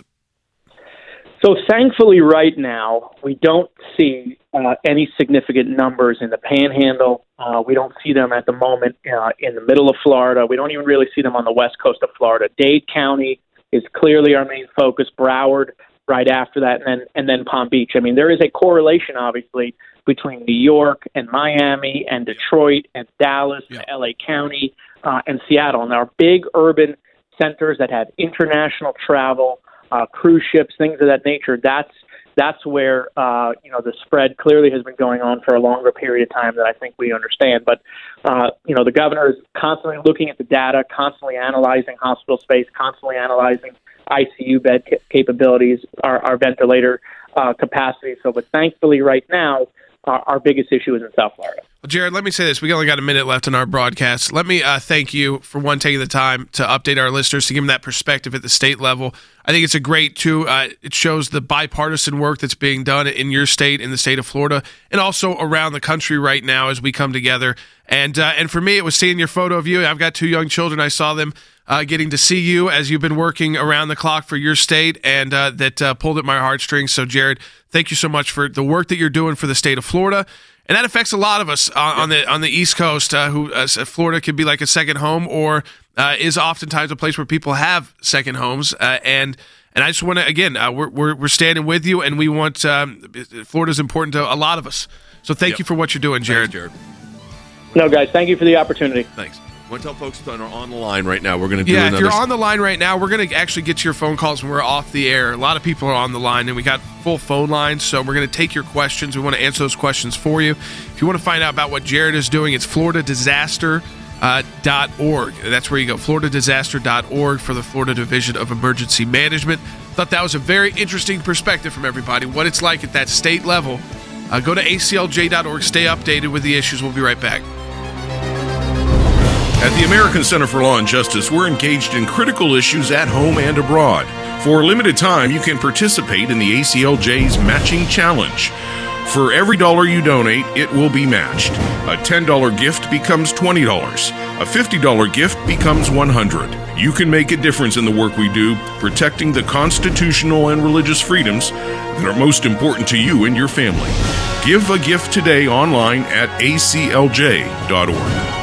Speaker 17: So thankfully, right now we don't see uh, any significant numbers in the Panhandle. Uh, we don't see them at the moment uh, in the middle of Florida. We don't even really see them on the west coast of Florida. Dade County is clearly our main focus. Broward right after that, and then and then Palm Beach. I mean, there is a correlation, obviously, between New York and Miami and Detroit and Dallas yeah. and L A County uh, and Seattle. And our big urban centers that have international travel, uh, cruise ships, things of that nature, that's that's where, uh, you know, the spread clearly has been going on for a longer period of time than I think we understand. But, uh, you know, the governor is constantly looking at the data, constantly analyzing hospital space, constantly analyzing I C U bed ca- capabilities, our, our ventilator uh, capacity. So, but thankfully right now, uh, our biggest issue is in South Florida.
Speaker 1: Well, Jared, let me say this. We only got a minute left in our broadcast. Let me uh, thank you for, one, taking the time to update our listeners, to give them that perspective at the state level. I think it's a great, too. Uh, it shows the bipartisan work that's being done in your state, in the state of Florida, and also around the country right now as we come together. And uh, and for me, it was seeing your photo of you. I've got two young children. I saw them uh, getting to see you as you've been working around the clock for your state, and uh, that uh, pulled at my heartstrings. So, Jared, thank you so much for the work that you're doing for the state of Florida. And that affects a lot of us uh, on the on the East Coast, uh, who uh, Florida could be like a second home, or uh, is oftentimes a place where people have second homes. Uh, and and I just want to, again, uh, we're, we're we're standing with you, and we want um, Florida's important to a lot of us. So thank yep. you for what you're doing, Jared.
Speaker 7: Thanks, Jared.
Speaker 17: No, guys, thank you for the opportunity.
Speaker 7: Thanks. I want to tell folks that are on the line right now, we're going to do
Speaker 1: yeah,
Speaker 7: another...
Speaker 1: Yeah, if you're on the line right now, we're going to actually get to your phone calls when we're off the air. A lot of people are on the line, and we got full phone lines, so we're going to take your questions. We want to answer those questions for you. If you want to find out about what Jared is doing, it's florida disaster dot org. That's where you go, florida disaster dot org, for the Florida Division of Emergency Management. Thought that was a very interesting perspective from everybody, what it's like at that state level. Uh, go to A C L J dot org. Stay updated with the issues. We'll be right back.
Speaker 6: At the American Center for Law and Justice, we're engaged in critical issues at home and abroad. For a limited time, you can participate in the A C L J's Matching Challenge. For every dollar you donate, it will be matched. A ten dollars gift becomes twenty dollars. A fifty dollars gift becomes one hundred dollars. You can make a difference in the work we do, protecting the constitutional and religious freedoms that are most important to you and your family. Give a gift today online at A C L J dot org.